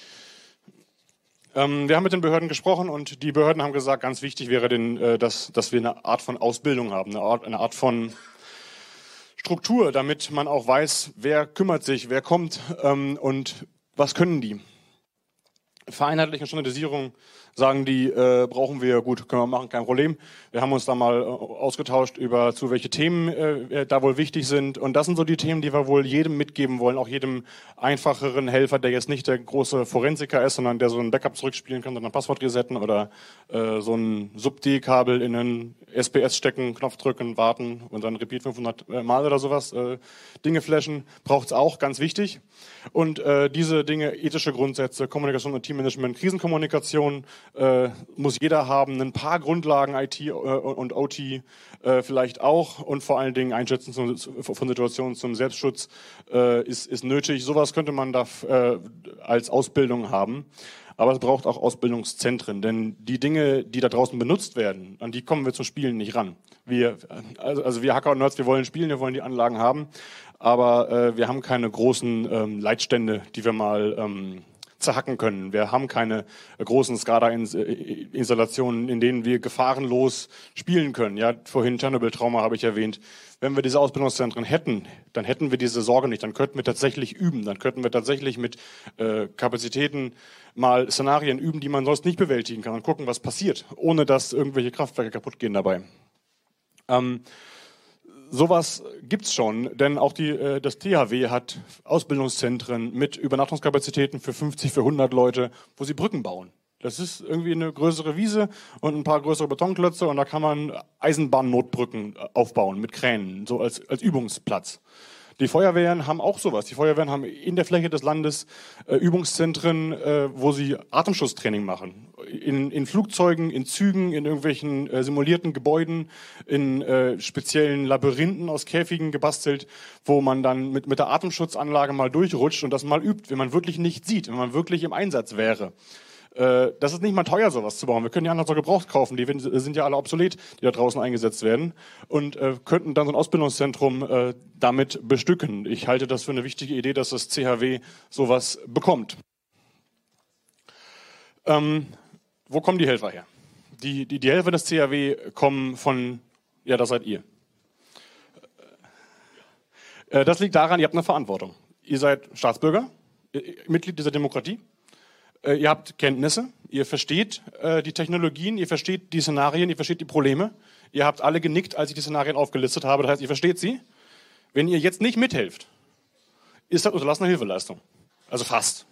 Ähm, wir haben mit den Behörden gesprochen und die Behörden haben gesagt, ganz wichtig wäre, den, äh, dass, dass wir eine Art von Ausbildung haben, eine Art, eine Art von Struktur, damit man auch weiß, wer kümmert sich, wer kommt ähm, und was können die. Vereinheitlichung, Standardisierung, sagen die, äh, brauchen wir, gut, können wir machen, kein Problem. Wir haben uns da mal äh, ausgetauscht über, zu welche Themen äh, da wohl wichtig sind. Und das sind so die Themen, die wir wohl jedem mitgeben wollen, auch jedem einfacheren Helfer, der jetzt nicht der große Forensiker ist, sondern der so ein Backup zurückspielen kann, dann ein Passwort resetten oder äh, so ein Sub-D-Kabel in einen S P S stecken, Knopf drücken, warten und dann Repeat fünfhundert Mal oder sowas, äh, Dinge flashen, braucht's auch, ganz wichtig. Und äh, diese Dinge, ethische Grundsätze, Kommunikation und Teammanagement, Krisenkommunikation, äh, muss jeder haben, ein paar Grundlagen I T äh, und O T äh, vielleicht auch und vor allen Dingen Einschätzen zum, von Situationen zum Selbstschutz äh, ist, ist nötig. Sowas könnte man da äh, als Ausbildung haben. Aber es braucht auch Ausbildungszentren, denn die Dinge, die da draußen benutzt werden, an die kommen wir zum Spielen nicht ran. Wir, also, also wir Hacker und Nerds, wir wollen spielen, wir wollen die Anlagen haben, aber äh, wir haben keine großen ähm, Leitstände, die wir mal ähm, zerhacken können. Wir haben keine äh, großen SCADA-Installationen, in denen wir gefahrenlos spielen können. Ja, vorhin Tschernobyl-Trauma habe ich erwähnt. Wenn wir diese Ausbildungszentren hätten, dann hätten wir diese Sorge nicht. Dann könnten wir tatsächlich üben. Dann könnten wir tatsächlich mit äh, Kapazitäten mal Szenarien üben, die man sonst nicht bewältigen kann und gucken, was passiert, ohne dass irgendwelche Kraftwerke kaputt gehen dabei. Ähm, sowas gibt's schon, denn auch die, äh, das T H W hat Ausbildungszentren mit Übernachtungskapazitäten für fünfzig, für hundert Leute, wo sie Brücken bauen. Das ist irgendwie eine größere Wiese und ein paar größere Betonklötze und da kann man Eisenbahnnotbrücken aufbauen mit Kränen, so als, als Übungsplatz. Die Feuerwehren haben auch sowas. Die Feuerwehren haben in der Fläche des Landes äh, Übungszentren, äh, wo sie Atemschutztraining machen. In, in Flugzeugen, in Zügen, in irgendwelchen äh, simulierten Gebäuden, in äh, speziellen Labyrinthen aus Käfigen gebastelt, wo man dann mit, mit der Atemschutzanlage mal durchrutscht und das mal übt, wenn man wirklich nicht sieht, wenn man wirklich im Einsatz wäre. Das ist nicht mal teuer, sowas zu bauen. Wir können die anderen so gebraucht kaufen. Die sind ja alle obsolet, die da draußen eingesetzt werden. Und äh, könnten dann so ein Ausbildungszentrum äh, damit bestücken. Ich halte das für eine wichtige Idee, dass das C H W sowas bekommt. Ähm, wo kommen die Helfer her? Die, die, die Helfer des C H W kommen von, ja, das seid ihr. Äh, das liegt daran, ihr habt eine Verantwortung. Ihr seid Staatsbürger, Mitglied dieser Demokratie. Ihr habt Kenntnisse, ihr versteht äh, die Technologien, ihr versteht die Szenarien, ihr versteht die Probleme. Ihr habt alle genickt, als ich die Szenarien aufgelistet habe. Das heißt, ihr versteht sie. Wenn ihr jetzt nicht mithelft, ist das unterlassene Hilfeleistung. Also fast.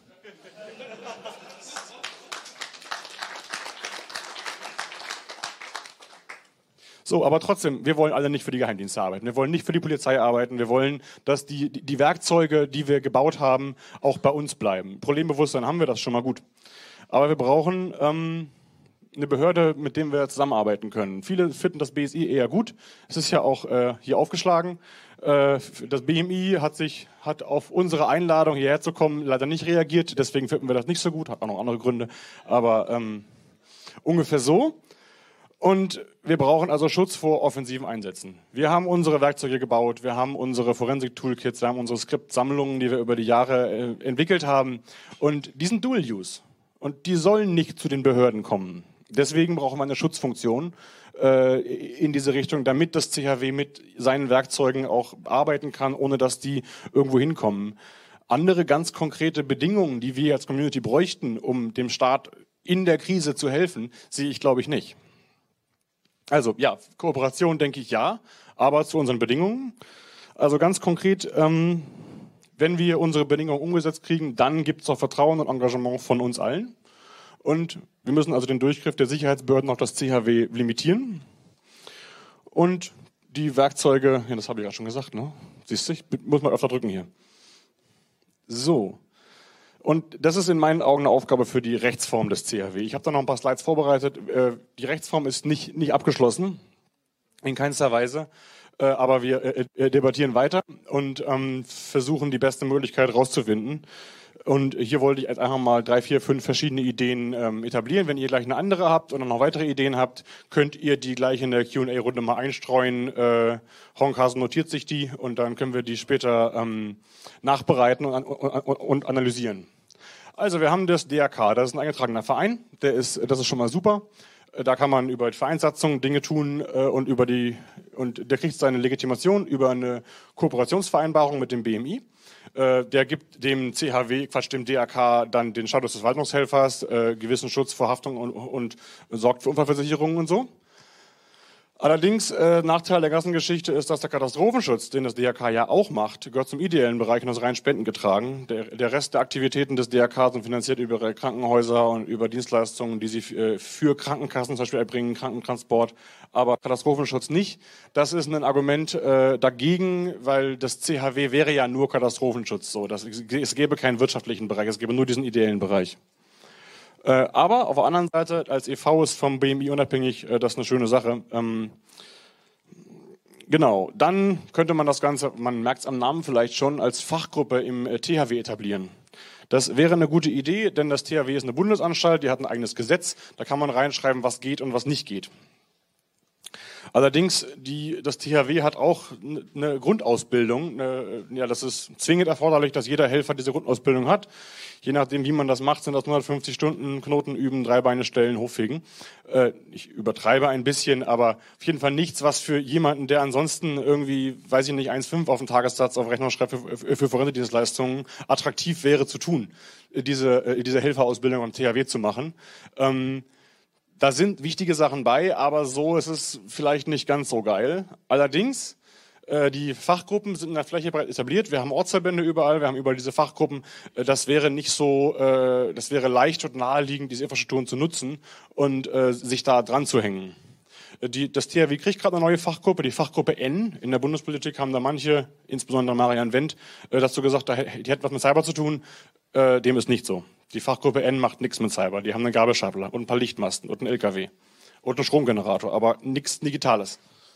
So, aber trotzdem, wir wollen alle nicht für die Geheimdienste arbeiten. Wir wollen nicht für die Polizei arbeiten. Wir wollen, dass die, die Werkzeuge, die wir gebaut haben, auch bei uns bleiben. Problembewusstsein haben wir, das schon mal gut. Aber wir brauchen ähm, eine Behörde, mit der wir zusammenarbeiten können. Viele finden das B S I eher gut. Es ist ja auch äh, hier aufgeschlagen. Äh, das B M I hat sich hat auf unsere Einladung, hierher zu kommen, leider nicht reagiert. Deswegen finden wir das nicht so gut. Hat auch noch andere Gründe. Aber ähm, ungefähr so. Und wir brauchen also Schutz vor offensiven Einsätzen. Wir haben unsere Werkzeuge gebaut, wir haben unsere Forensik-Toolkits, wir haben unsere Skriptsammlungen, die wir über die Jahre äh, entwickelt haben. Und die sind Dual-Use. Und die sollen nicht zu den Behörden kommen. Deswegen brauchen wir eine Schutzfunktion äh, in diese Richtung, damit das C H W mit seinen Werkzeugen auch arbeiten kann, ohne dass die irgendwo hinkommen. Andere ganz konkrete Bedingungen, die wir als Community bräuchten, um dem Staat in der Krise zu helfen, sehe ich, glaube ich, nicht. Also ja, Kooperation denke ich ja, aber zu unseren Bedingungen. Also ganz konkret, ähm, wenn wir unsere Bedingungen umgesetzt kriegen, dann gibt es auch Vertrauen und Engagement von uns allen. Und wir müssen also den Durchgriff der Sicherheitsbehörden auf das C H W limitieren. Und die Werkzeuge, ja, das habe ich ja schon gesagt, ne? Siehst du, ich muss mal öfter drücken hier. So. Und das ist in meinen Augen eine Aufgabe für die Rechtsform des C H W. Ich habe da noch ein paar Slides vorbereitet. Die Rechtsform ist nicht, nicht abgeschlossen, in keinster Weise. Aber wir debattieren weiter und versuchen, die beste Möglichkeit rauszufinden. Und hier wollte ich jetzt einfach mal drei, vier, fünf verschiedene Ideen etablieren. Wenn ihr gleich eine andere habt oder noch weitere Ideen habt, könnt ihr die gleich in der Q und A-Runde mal einstreuen. Hornkasen notiert sich die und dann können wir die später ähm, nachbereiten und, und, und analysieren. Also wir haben das D R K, das ist ein eingetragener Verein, der ist, das ist schon mal super. Da kann man über die Vereinssatzung Dinge tun äh, und über die und der kriegt seine Legitimation über eine Kooperationsvereinbarung mit dem B M I. Äh, der gibt dem C H W, Quatsch, dem D R K dann den Status des Verwaltungshelfers, äh, gewissen Schutz vor Haftung und, und sorgt für Unfallversicherungen und so. Allerdings, äh, Nachteil der ganzen Geschichte ist, dass der Katastrophenschutz, den das D R K ja auch macht, gehört zum ideellen Bereich und ist rein spendengetragen. Der, der Rest der Aktivitäten des D R K sind finanziert über ihre Krankenhäuser und über Dienstleistungen, die sie äh, für Krankenkassen zum Beispiel erbringen, Krankentransport, aber Katastrophenschutz nicht. Das ist ein Argument äh, dagegen, weil das C H W wäre ja nur Katastrophenschutz. So, das, es gäbe keinen wirtschaftlichen Bereich, es gäbe nur diesen ideellen Bereich. Äh, aber auf der anderen Seite, als E V ist vom B M I unabhängig, äh, das ist eine schöne Sache. Ähm, genau, dann könnte man das Ganze, man merkt es am Namen vielleicht schon, als Fachgruppe im äh, T H W etablieren. Das wäre eine gute Idee, denn das T H W ist eine Bundesanstalt, die hat ein eigenes Gesetz, da kann man reinschreiben, was geht und was nicht geht. Allerdings, die, das T H W hat auch eine Grundausbildung. Eine, ja, das ist zwingend erforderlich, dass jeder Helfer diese Grundausbildung hat. Je nachdem, wie man das macht, sind das hundertfünfzig Stunden Knoten üben, drei Beine stellen, hochfegen. Äh, ich übertreibe ein bisschen, aber auf jeden Fall nichts, was für jemanden, der ansonsten irgendwie, weiß ich nicht, eins Komma fünf auf den Tagessatz auf Rechnung schreibt für, für Forensik-Dienstleistungen, attraktiv wäre zu tun, diese, diese Helferausbildung am T H W zu machen. Ähm, Da sind wichtige Sachen bei, aber so ist es vielleicht nicht ganz so geil. Allerdings, äh, die Fachgruppen sind in der Fläche breit etabliert. Wir haben Ortsverbände überall, wir haben überall diese Fachgruppen. Äh, das wäre nicht so, äh, das wäre leicht und naheliegend, diese Infrastrukturen zu nutzen und äh, sich da dran zu hängen. Die, das T H W kriegt gerade eine neue Fachgruppe, die Fachgruppe N. In der Bundespolitik haben da manche, insbesondere Marian Wendt, äh, dazu gesagt, die hätten was mit Cyber zu tun. Äh, dem ist nicht so. Die Fachgruppe N macht nichts mit Cyber. Die haben einen Gabelstapler und ein paar Lichtmasten und einen L K W und einen Stromgenerator, aber nichts Digitales.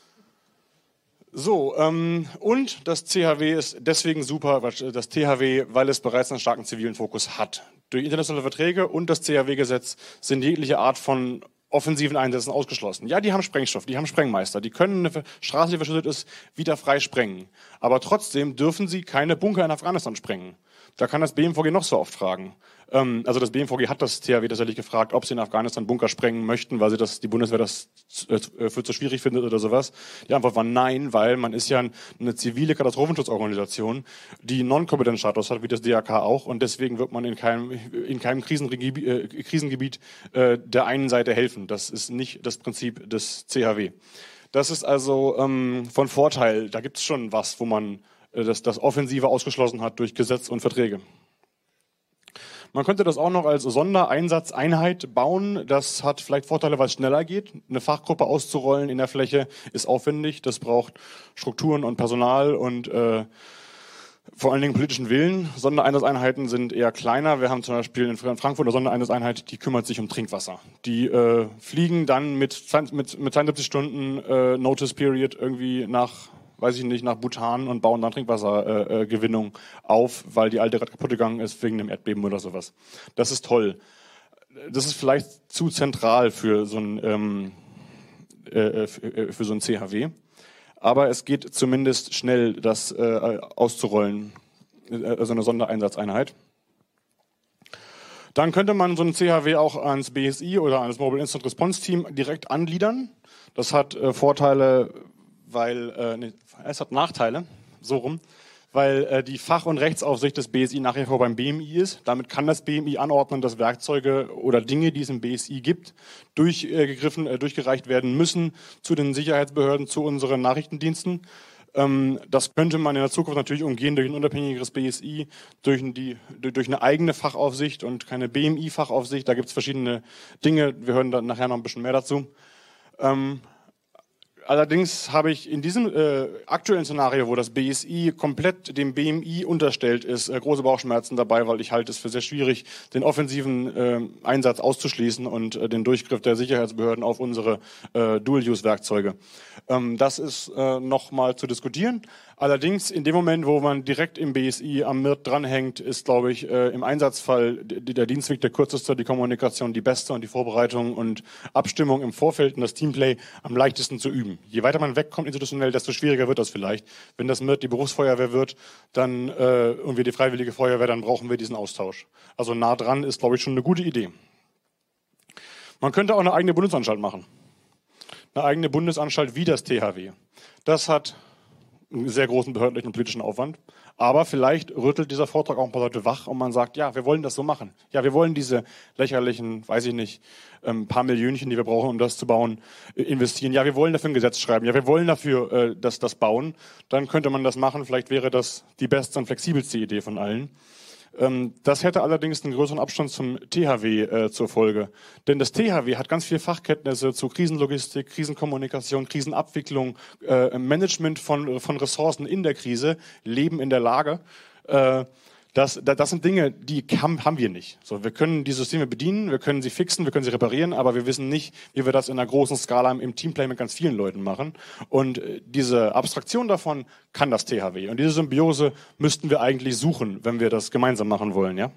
So, ähm, und das C H W ist deswegen super, das T H W, weil es bereits einen starken zivilen Fokus hat. Durch internationale Verträge und das C H W-Gesetz sind jegliche Art von offensiven Einsätzen ausgeschlossen. Ja, die haben Sprengstoff, die haben Sprengmeister, die können eine Straße, die verschüttet ist, wieder frei sprengen. Aber trotzdem dürfen sie keine Bunker in Afghanistan sprengen. Da kann das B M V G noch so oft fragen. Ähm, also das B M V G hat das T H W tatsächlich gefragt, ob sie in Afghanistan Bunker sprengen möchten, weil sie das, die Bundeswehr das äh, für zu schwierig findet oder sowas. Die Antwort war nein, weil man ist ja eine zivile Katastrophenschutzorganisation, die Non-Kompetenzstatus hat, wie das D R K auch, und deswegen wird man in keinem, in keinem Krisengebiet, äh, Krisengebiet äh, der einen Seite helfen. Das ist nicht das Prinzip des C H W. Das ist also ähm, von Vorteil. Da gibt es schon was, wo man Das, das Offensive ausgeschlossen hat durch Gesetz und Verträge. Man könnte das auch noch als Sondereinsatzeinheit bauen. Das hat vielleicht Vorteile, weil es schneller geht. Eine Fachgruppe auszurollen in der Fläche ist aufwendig. Das braucht Strukturen und Personal und äh, vor allen Dingen politischen Willen. Sondereinsatzeinheiten sind eher kleiner. Wir haben zum Beispiel in Frankfurt eine Sondereinsatzeinheit, die kümmert sich um Trinkwasser. Die äh, fliegen dann mit, mit, mit zweiundsiebzig Stunden äh, Notice Period irgendwie nach weiß ich nicht, nach Bhutan und bauen dann Trinkwassergewinnung äh, auf, weil die alte gerade kaputt gegangen ist wegen einem Erdbeben oder sowas. Das ist toll. Das ist vielleicht zu zentral für so ein, ähm, äh, für so ein C H W. Aber es geht zumindest schnell, das äh, auszurollen, also eine Sondereinsatzeinheit. Dann könnte man so ein C H W auch ans B S I oder ans Mobile Incident Response Team direkt angliedern. Das hat äh, Vorteile, weil äh, nee, es hat Nachteile, so rum, weil äh, die Fach- und Rechtsaufsicht des B S I nach wie vor beim B M I ist. Damit kann das B M I anordnen, dass Werkzeuge oder Dinge, die es im B S I gibt, durchgegriffen, äh, durchgereicht werden müssen zu den Sicherheitsbehörden, zu unseren Nachrichtendiensten. Ähm, das könnte man in der Zukunft natürlich umgehen durch ein unabhängigeres B S I, durch, die, durch eine eigene Fachaufsicht und keine B M I-Fachaufsicht. Da gibt es verschiedene Dinge. Wir hören dann nachher noch ein bisschen mehr dazu. Ähm, Allerdings habe ich in diesem äh, aktuellen Szenario, wo das B S I komplett dem B M I unterstellt ist, äh, große Bauchschmerzen dabei, weil ich halte es für sehr schwierig, den offensiven äh, Einsatz auszuschließen und äh, den Durchgriff der Sicherheitsbehörden auf unsere äh, Dual-Use-Werkzeuge. Ähm, das ist äh, noch mal zu diskutieren. Allerdings in dem Moment, wo man direkt im B S I am M I R T dranhängt, ist, glaube ich, äh, im Einsatzfall der Dienstweg der kürzeste, die Kommunikation die beste und die Vorbereitung und Abstimmung im Vorfeld und das Teamplay am leichtesten zu üben. Je weiter man wegkommt institutionell, desto schwieriger wird das vielleicht. Wenn das M I R T die Berufsfeuerwehr wird, dann äh, und wir die Freiwillige Feuerwehr, dann brauchen wir diesen Austausch. Also nah dran ist, glaube ich, schon eine gute Idee. Man könnte auch eine eigene Bundesanstalt machen. Eine eigene Bundesanstalt wie das T H W. Das hat einen sehr großen behördlichen und politischen Aufwand. Aber vielleicht rüttelt dieser Vortrag auch ein paar Leute wach und man sagt, ja, wir wollen das so machen. Ja, wir wollen diese lächerlichen, weiß ich nicht, ein paar Millionchen, die wir brauchen, um das zu bauen, investieren. Ja, wir wollen dafür ein Gesetz schreiben. Ja, wir wollen dafür äh, das, das bauen. Dann könnte man das machen. Vielleicht wäre das die beste und flexibelste Idee von allen. Das hätte allerdings einen größeren Abstand zum T H W äh, zur Folge. Denn das T H W hat ganz viel Fachkenntnisse zu Krisenlogistik, Krisenkommunikation, Krisenabwicklung, äh, Management von, von Ressourcen in der Krise, Leben in der Lage. Äh, das, das sind Dinge, die haben, haben wir nicht. So, wir können die Systeme bedienen, wir können sie fixen, wir können sie reparieren, aber wir wissen nicht, wie wir das in einer großen Skala im Teamplay mit ganz vielen Leuten machen. Und diese Abstraktion davon kann das T H W. Und diese Symbiose müssten wir eigentlich suchen, wenn wir das gemeinsam machen wollen, ja?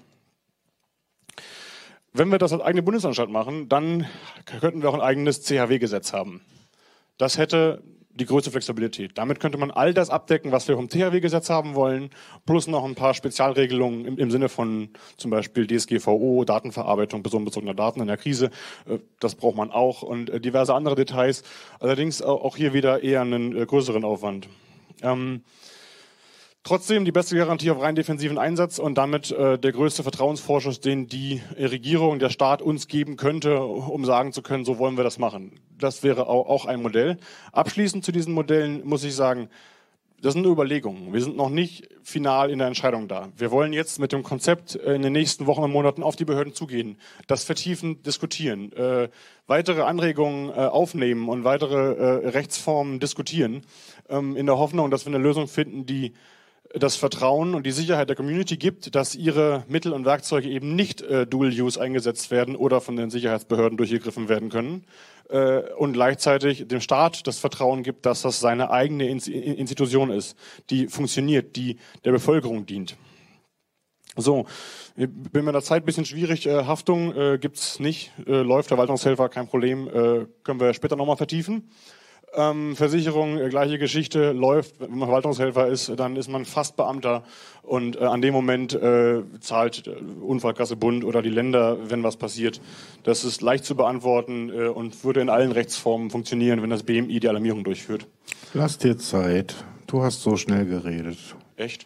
Wenn wir das als eigene Bundesanstalt machen, dann könnten wir auch ein eigenes C H W-Gesetz haben. Das hätte die größte Flexibilität. Damit könnte man all das abdecken, was wir vom T H W-Gesetz haben wollen, plus noch ein paar Spezialregelungen im, im Sinne von zum Beispiel D S G V O, Datenverarbeitung personenbezogener Daten in der Krise. Das braucht man auch und diverse andere Details. Allerdings auch hier wieder eher einen größeren Aufwand. Ähm, Trotzdem die beste Garantie auf rein defensiven Einsatz und damit äh, der größte Vertrauensvorschuss, den die Regierung, der Staat uns geben könnte, um sagen zu können, so wollen wir das machen. Das wäre auch ein Modell. Abschließend zu diesen Modellen muss ich sagen, das sind nur Überlegungen. Wir sind noch nicht final in der Entscheidung da. Wir wollen jetzt mit dem Konzept in den nächsten Wochen und Monaten auf die Behörden zugehen, das vertiefen, diskutieren, äh, weitere Anregungen äh, aufnehmen und weitere äh, Rechtsformen diskutieren, ähm, in der Hoffnung, dass wir eine Lösung finden, die das Vertrauen und die Sicherheit der Community gibt, dass ihre Mittel und Werkzeuge eben nicht äh, Dual-Use eingesetzt werden oder von den Sicherheitsbehörden durchgegriffen werden können äh, und gleichzeitig dem Staat das Vertrauen gibt, dass das seine eigene In- Institution ist, die funktioniert, die der Bevölkerung dient. So, bin mir der Zeit ein bisschen schwierig. Äh, Haftung äh, gibt's nicht, äh, läuft Verwaltungshelfer, kein Problem, äh, können wir später nochmal vertiefen. Ähm, Versicherung, äh, gleiche Geschichte, läuft, wenn man Verwaltungshelfer ist, dann ist man fast Beamter und äh, an dem Moment äh, zahlt äh, Unfallkasse Bund oder die Länder, wenn was passiert. Das ist leicht zu beantworten äh, und würde in allen Rechtsformen funktionieren, wenn das B M I die Alarmierung durchführt. Lass dir Zeit. Du hast so schnell geredet. Echt?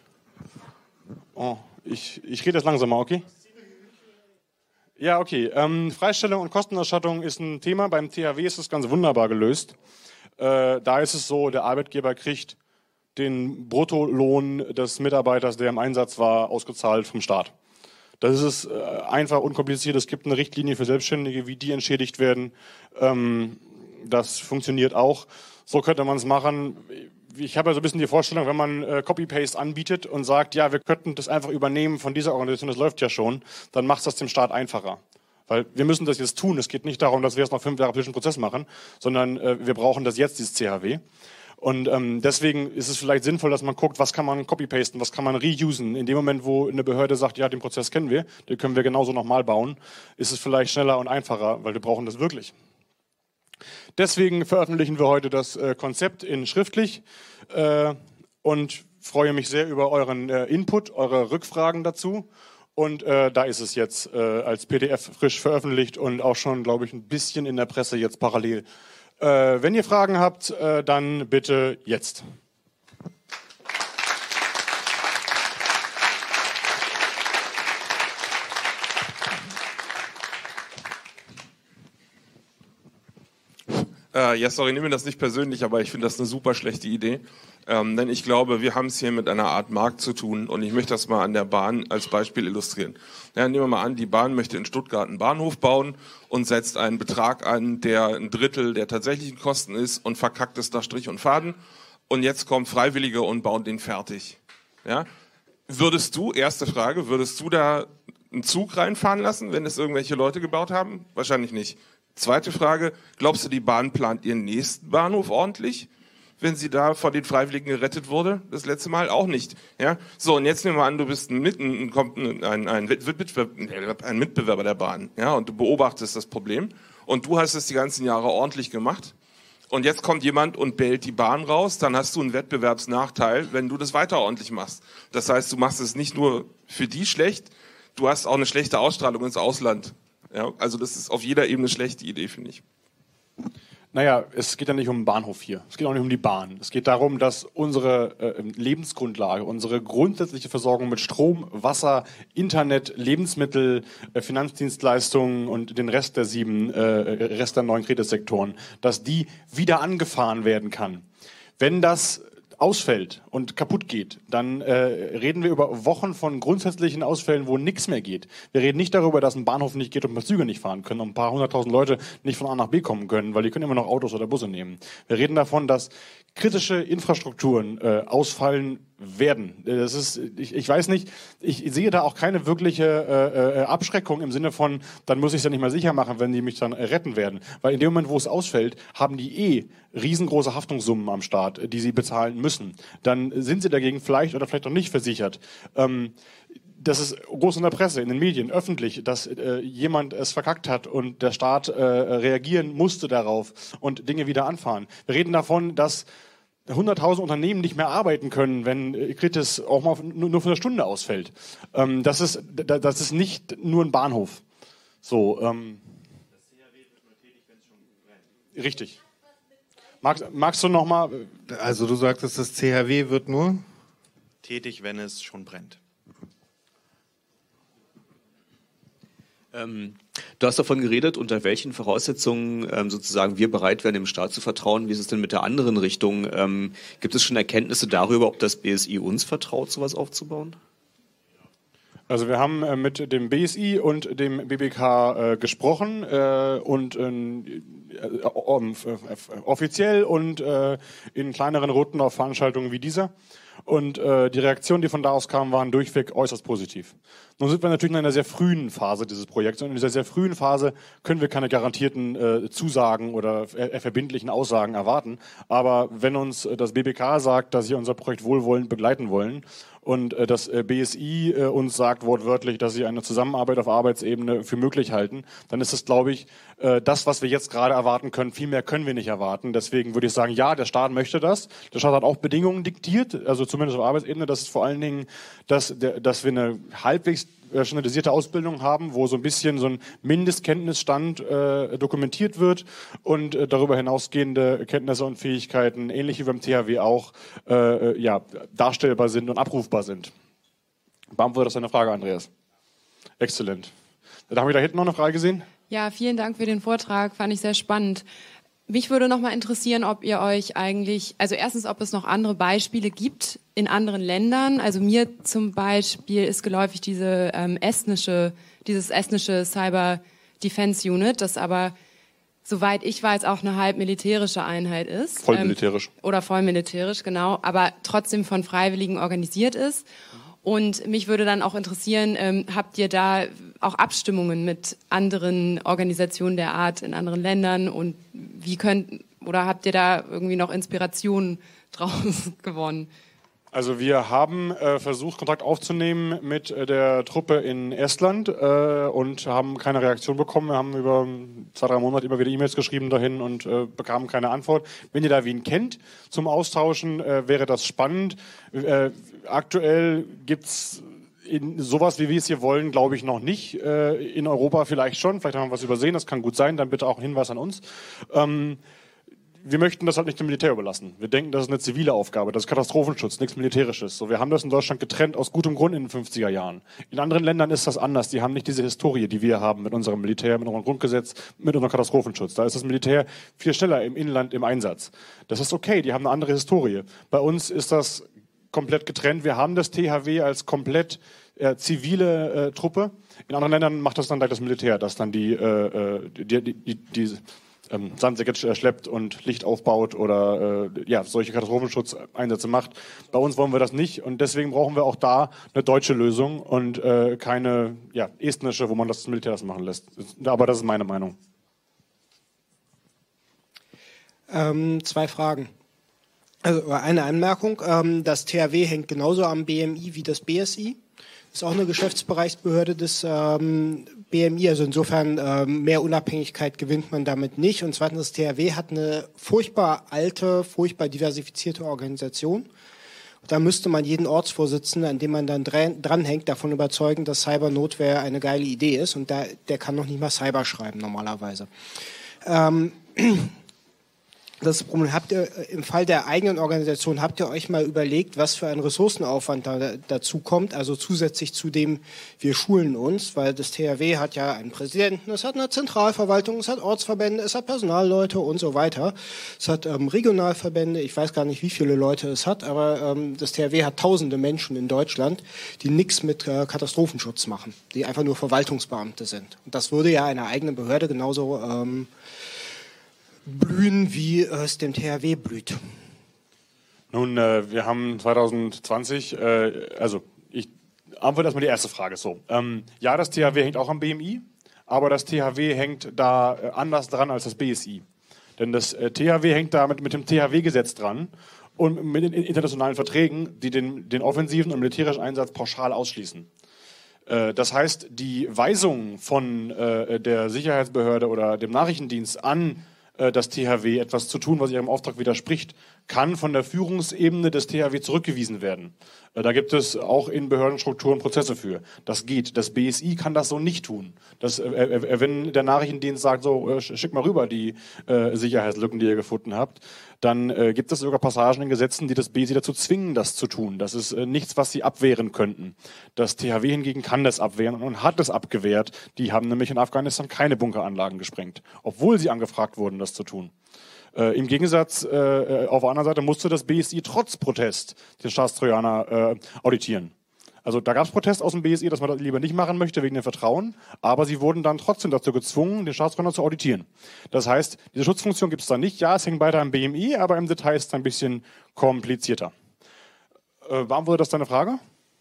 Oh, ich, ich rede jetzt langsamer, okay? Ja, okay. Ähm, Freistellung und Kostenerstattung ist ein Thema. Beim T H W ist das ganz wunderbar gelöst. Äh, da ist es so, der Arbeitgeber kriegt den Bruttolohn des Mitarbeiters, der im Einsatz war, ausgezahlt vom Staat. Das ist äh, einfach unkompliziert. Es gibt eine Richtlinie für Selbstständige, wie die entschädigt werden. Ähm, das funktioniert auch. So könnte man es machen. Ich habe ja so ein bisschen die Vorstellung, wenn man äh, Copy-Paste anbietet und sagt, ja, wir könnten das einfach übernehmen von dieser Organisation, das läuft ja schon, dann macht es das dem Staat einfacher. Weil wir müssen das jetzt tun. Es geht nicht darum, dass wir jetzt noch fünf Jahre politischen Prozess machen, sondern äh, wir brauchen das jetzt, dieses C H W. Und ähm, deswegen ist es vielleicht sinnvoll, dass man guckt, was kann man copy-pasten, was kann man reusen. In dem Moment, wo eine Behörde sagt, ja, den Prozess kennen wir, den können wir genauso nochmal bauen, ist es vielleicht schneller und einfacher, weil wir brauchen das wirklich. Deswegen veröffentlichen wir heute das äh, Konzept in schriftlich äh, und freue mich sehr über euren äh, Input, eure Rückfragen dazu. Und äh, da ist es jetzt äh, als P D F frisch veröffentlicht und auch schon, glaube ich, ein bisschen in der Presse jetzt parallel. Äh, wenn ihr Fragen habt, äh, dann bitte jetzt. Äh, ja, sorry, nehme mir das nicht persönlich, aber ich finde das eine super schlechte Idee. Ähm, denn ich glaube, wir haben es hier mit einer Art Markt zu tun und ich möchte das mal an der Bahn als Beispiel illustrieren. Ja, nehmen wir mal an, die Bahn möchte in Stuttgart einen Bahnhof bauen und setzt einen Betrag an, der ein Drittel der tatsächlichen Kosten ist und verkackt es nach Strich und Faden. Und jetzt kommen Freiwillige und bauen den fertig. Ja? Würdest du, erste Frage, würdest du da einen Zug reinfahren lassen, wenn es irgendwelche Leute gebaut haben? Wahrscheinlich nicht. Zweite Frage, glaubst du, die Bahn plant ihren nächsten Bahnhof ordentlich, wenn sie da von den Freiwilligen gerettet wurde? Das letzte Mal auch nicht. Ja? So, und jetzt nehmen wir an, du bist ein, ein, ein, ein, ein Mitbewerber der Bahn, ja, und du beobachtest das Problem und du hast es die ganzen Jahre ordentlich gemacht und jetzt kommt jemand und bellt die Bahn raus, dann hast du einen Wettbewerbsnachteil, wenn du das weiter ordentlich machst. Das heißt, du machst es nicht nur für die schlecht, du hast auch eine schlechte Ausstrahlung ins Ausland. Ja, also das ist auf jeder Ebene eine schlechte Idee, finde ich. Naja, es geht ja nicht um den Bahnhof hier. Es geht auch nicht um die Bahn. Es geht darum, dass unsere äh, Lebensgrundlage, unsere grundsätzliche Versorgung mit Strom, Wasser, Internet, Lebensmittel, äh, Finanzdienstleistungen und den Rest der sieben, äh, Rest der neuen Kreditsektoren, dass die wieder angefahren werden kann. Wenn das ausfällt und kaputt geht, dann äh, reden wir über Wochen von grundsätzlichen Ausfällen, wo nichts mehr geht. Wir reden nicht darüber, dass ein Bahnhof nicht geht und wir Züge nicht fahren können und ein paar hunderttausend Leute nicht von A nach B kommen können, weil die können immer noch Autos oder Busse nehmen. Wir reden davon, dass kritische Infrastrukturen äh, ausfallen werden. Das ist, ich, ich weiß nicht, ich sehe da auch keine wirkliche äh, äh, Abschreckung im Sinne von, dann muss ich es ja nicht mehr sicher machen, wenn die mich dann äh, retten werden. Weil in dem Moment, wo es ausfällt, haben die eh riesengroße Haftungssummen am Start, die sie bezahlen müssen. Dann sind sie dagegen vielleicht oder vielleicht auch nicht versichert. Ähm, Das ist groß in der Presse, in den Medien, öffentlich, dass äh, jemand es verkackt hat und der Staat äh, reagieren musste darauf und Dinge wieder anfahren. Wir reden davon, dass hunderttausend Unternehmen nicht mehr arbeiten können, wenn äh, Kritis auch mal nur, nur für eine Stunde ausfällt. Ähm, das ist, das ist nicht nur ein Bahnhof. So, ähm, das C H W wird nur tätig, wenn es schon brennt. Richtig. Magst, magst du noch mal? Also du sagtest, das C H W wird nur tätig, wenn es schon brennt. Ähm, du hast davon geredet, unter welchen Voraussetzungen ähm, sozusagen wir bereit wären, dem Staat zu vertrauen. Wie ist es denn mit der anderen Richtung? Ähm, gibt es schon Erkenntnisse darüber, ob das B S I uns vertraut, sowas aufzubauen? Also wir haben äh, mit dem B S I und dem B B K äh, gesprochen äh, und äh, offiziell und äh, in kleineren Runden auf Veranstaltungen wie dieser. Und äh, die Reaktionen, die von da aus kamen, waren durchweg äußerst positiv. Nun sind wir natürlich in einer sehr frühen Phase dieses Projekts und in dieser sehr frühen Phase können wir keine garantierten äh, Zusagen oder äh, verbindlichen Aussagen erwarten. Aber wenn uns äh, das B B K sagt, dass sie unser Projekt wohlwollend begleiten wollen und äh, das äh, B S I äh, uns sagt wortwörtlich, dass sie eine Zusammenarbeit auf Arbeitsebene für möglich halten, dann ist es, glaube ich, äh, das, was wir jetzt gerade erwarten können. Viel mehr können wir nicht erwarten. Deswegen würde ich sagen, ja, der Staat möchte das. Der Staat hat auch Bedingungen diktiert, also zumindest auf Arbeitsebene. Das ist vor allen Dingen, dass, der, dass wir eine halbwegs standardisierte Ausbildung haben, wo so ein bisschen so ein Mindestkenntnisstand äh, dokumentiert wird und äh, darüber hinausgehende Kenntnisse und Fähigkeiten, ähnlich wie beim T H W auch, äh, ja, darstellbar sind und abrufbar sind. Beantwortet das deine Frage, Andreas? Exzellent. Dann haben wir da hinten noch eine Frage gesehen. Ja, vielen Dank für den Vortrag, fand ich sehr spannend. Mich würde noch mal interessieren, ob ihr euch eigentlich, also erstens, ob es noch andere Beispiele gibt in anderen Ländern. Also mir zum Beispiel ist geläufig diese ähm, estnische, dieses estnische Cyber Defense Unit, das aber, soweit ich weiß, auch eine halb militärische Einheit ist. Voll militärisch. Ähm, oder voll militärisch, genau, aber trotzdem von Freiwilligen organisiert ist. Und mich würde dann auch interessieren, ähm, habt ihr da auch Abstimmungen mit anderen Organisationen der Art in anderen Ländern und wie könnt, oder habt ihr da irgendwie noch Inspirationen draus gewonnen? Also wir haben äh, versucht, Kontakt aufzunehmen mit äh, der Truppe in Estland äh, und haben keine Reaktion bekommen. Wir haben über zwei, drei Monate immer wieder E-Mails geschrieben dahin und äh, bekamen keine Antwort. Wenn ihr da wen kennt zum Austauschen, äh, wäre das spannend. Äh, aktuell gibt's in sowas, wie wir es hier wollen, glaube ich noch nicht. Äh, in Europa vielleicht schon. Vielleicht haben wir was übersehen, das kann gut sein. Dann bitte auch ein Hinweis an uns. Ähm, Wir möchten das halt nicht dem Militär überlassen. Wir denken, das ist eine zivile Aufgabe, das ist Katastrophenschutz, nichts Militärisches. So, wir haben das in Deutschland getrennt aus gutem Grund in den fünfziger Jahren. In anderen Ländern ist das anders. Die haben nicht diese Historie, die wir haben mit unserem Militär, mit unserem Grundgesetz, mit unserem Katastrophenschutz. Da ist das Militär viel schneller im Inland im Einsatz. Das ist okay, die haben eine andere Historie. Bei uns ist das komplett getrennt. Wir haben das T H W als komplett äh, zivile äh, Truppe. In anderen Ländern macht das dann gleich das Militär, das dann die, äh, die, die, die, die ähm, Sandsäcke schleppt und Licht aufbaut oder äh, ja, solche Katastrophenschutzeinsätze macht. Bei uns wollen wir das nicht und deswegen brauchen wir auch da eine deutsche Lösung und äh, keine ja, estnische, wo man das Militär das machen lässt. Aber das ist meine Meinung. Ähm, zwei Fragen. Also eine Anmerkung, ähm, das T H W hängt genauso am B M I wie das B S I. Das ist auch eine Geschäftsbereichsbehörde des ähm, B M I, also insofern ähm, mehr Unabhängigkeit gewinnt man damit nicht. Und zweitens, das T H W hat eine furchtbar alte, furchtbar diversifizierte Organisation. Da müsste man jeden Ortsvorsitzenden, an dem man dann dranhängt, davon überzeugen, dass Cybernotwehr eine geile Idee ist. Und da, der kann noch nicht mal Cyber schreiben normalerweise. Ähm, Das Problem, habt ihr im Fall der eigenen Organisation, habt ihr euch mal überlegt, was für ein Ressourcenaufwand da, dazu kommt, also zusätzlich zu dem, wir schulen uns, weil das T H W hat ja einen Präsidenten, es hat eine Zentralverwaltung, es hat Ortsverbände, es hat Personalleute und so weiter. Es hat ähm, Regionalverbände, ich weiß gar nicht, wie viele Leute es hat, aber ähm, das T H W hat tausende Menschen in Deutschland, die nichts mit äh, Katastrophenschutz machen, die einfach nur Verwaltungsbeamte sind. Und das würde ja einer eigenen Behörde genauso ähm, blühen, wie es dem T H W blüht. Nun, äh, wir haben zwanzig zwanzig, äh, also ich antworte erstmal die erste Frage so. Ähm, ja, das T H W hängt auch am B M I, aber das T H W hängt da äh, anders dran als das B S I. Denn das äh, T H W hängt da mit, mit dem T H W-Gesetz dran und mit den internationalen Verträgen, die den, den offensiven und militärischen Einsatz pauschal ausschließen. Äh, das heißt, die Weisung von äh, der Sicherheitsbehörde oder dem Nachrichtendienst an das T H W etwas zu tun, was ihrem Auftrag widerspricht, kann von der Führungsebene des T H W zurückgewiesen werden. Da gibt es auch in Behördenstrukturen Prozesse für. Das geht. Das B S I kann das so nicht tun. Das, äh, wenn der Nachrichtendienst sagt, so äh, schick mal rüber die äh, Sicherheitslücken, die ihr gefunden habt, dann äh, gibt es sogar Passagen in Gesetzen, die das B S I dazu zwingen, das zu tun. Das ist äh, nichts, was sie abwehren könnten. Das T H W hingegen kann das abwehren und hat es abgewehrt. Die haben nämlich in Afghanistan keine Bunkeranlagen gesprengt, obwohl sie angefragt wurden, das zu tun. Äh, Im Gegensatz, äh, auf der anderen Seite musste das B S I trotz Protest den Staatstrojaner äh, auditieren. Also da gab es Protest aus dem B S I, dass man das lieber nicht machen möchte wegen dem Vertrauen, aber sie wurden dann trotzdem dazu gezwungen, den Staatstrojaner zu auditieren. Das heißt, diese Schutzfunktion gibt es da nicht. Ja, es hängt weiter am B M I, aber im Detail ist es ein bisschen komplizierter. Äh, warum wurde das deine Frage?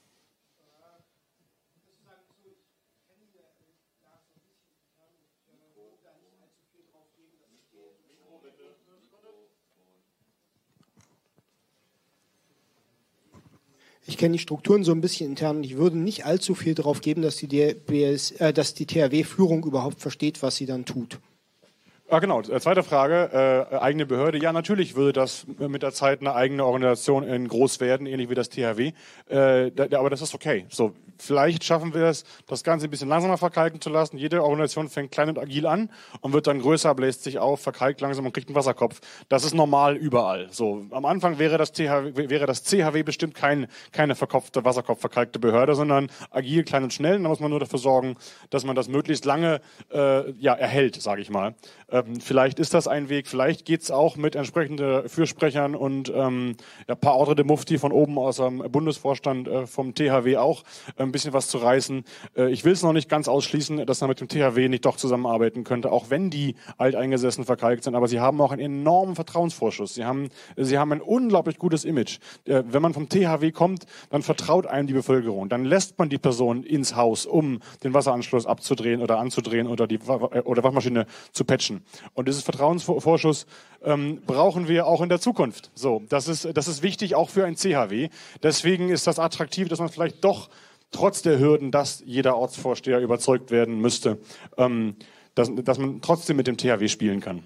Ich kenne die Strukturen so ein bisschen intern und ich würde nicht allzu viel darauf geben, dass die, B S, äh, dass die T H W-Führung überhaupt versteht, was sie dann tut. Ah, genau. Zweite Frage, äh, eigene Behörde. Ja, natürlich würde das mit der Zeit eine eigene Organisation in groß werden, ähnlich wie das T H W. Äh, da, aber das ist okay. So, vielleicht schaffen wir es, das Ganze ein bisschen langsamer verkalken zu lassen. Jede Organisation fängt klein und agil an und wird dann größer, bläst sich auf, verkalkt langsam und kriegt einen Wasserkopf. Das ist normal überall. So, am Anfang wäre das, T H W, wäre das C H W bestimmt kein, keine verkopfte, Wasserkopf verkalkte Behörde, sondern agil, klein und schnell. Da muss man nur dafür sorgen, dass man das möglichst lange äh, ja, erhält, sage ich mal. Ähm, vielleicht ist das ein Weg, vielleicht geht es auch mit entsprechenden Fürsprechern und ähm, ja, ein paar Ordre de Mufti von oben aus dem Bundesvorstand äh, vom T H W auch äh, ein bisschen was zu reißen. Äh, ich will es noch nicht ganz ausschließen, dass man mit dem T H W nicht doch zusammenarbeiten könnte, auch wenn die alteingesessen verkalkt sind, aber sie haben auch einen enormen Vertrauensvorschuss. Sie haben, sie haben ein unglaublich gutes Image. Äh, wenn man vom T H W kommt, dann vertraut einem die Bevölkerung. Dann lässt man die Person ins Haus, um den Wasseranschluss abzudrehen oder anzudrehen oder die oder Waschmaschine zu patchen. Und dieses Vertrauensvorschuss ähm, brauchen wir auch in der Zukunft. So, das ist, das ist wichtig auch für ein C H W. Deswegen ist das attraktiv, dass man vielleicht doch trotz der Hürden, dass jeder Ortsvorsteher überzeugt werden müsste, ähm, dass, dass man trotzdem mit dem T H W spielen kann.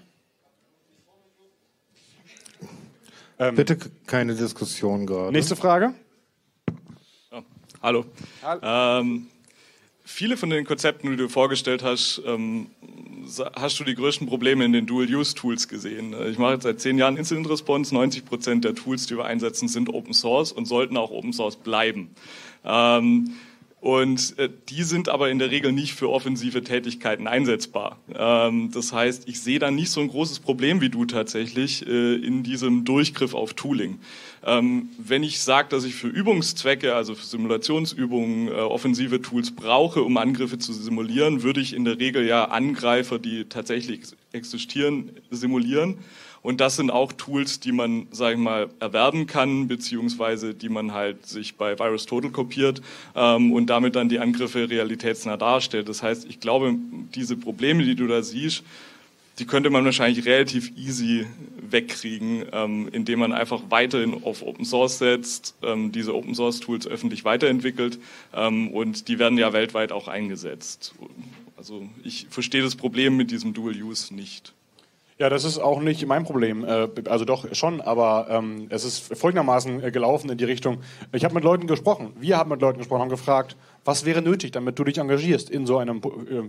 Ähm, Bitte keine Diskussion gerade. Nächste Frage. Oh, hallo. hallo. Ähm, viele von den Konzepten, die du vorgestellt hast, ähm, hast du die größten Probleme in den Dual-Use-Tools gesehen. Ich mache jetzt seit zehn Jahren Incident Response. neunzig Prozent der Tools, die wir einsetzen, sind Open Source und sollten auch Open Source bleiben. Ähm, und äh, die sind aber in der Regel nicht für offensive Tätigkeiten einsetzbar. Ähm, das heißt, ich sehe da nicht so ein großes Problem wie du tatsächlich äh, in diesem Durchgriff auf Tooling. Ähm, wenn ich sage, dass ich für Übungszwecke, also für Simulationsübungen, äh, offensive Tools brauche, um Angriffe zu simulieren, würde ich in der Regel ja Angreifer, die tatsächlich existieren, simulieren. Und das sind auch Tools, die man, sage ich mal, erwerben kann, beziehungsweise die man halt sich bei VirusTotal kopiert ähm, und damit dann die Angriffe realitätsnah darstellt. Das heißt, ich glaube, diese Probleme, die du da siehst, die könnte man wahrscheinlich relativ easy wegkriegen, ähm, indem man einfach weiterhin auf Open Source setzt, ähm, diese Open Source Tools öffentlich weiterentwickelt ähm, und die werden ja weltweit auch eingesetzt. Also ich verstehe das Problem mit diesem Dual Use nicht. Ja, das ist auch nicht mein Problem. Also doch schon, aber ähm, es ist folgendermaßen gelaufen in die Richtung. Ich habe mit Leuten gesprochen. Wir haben mit Leuten gesprochen, haben gefragt, was wäre nötig, damit du dich engagierst in so einem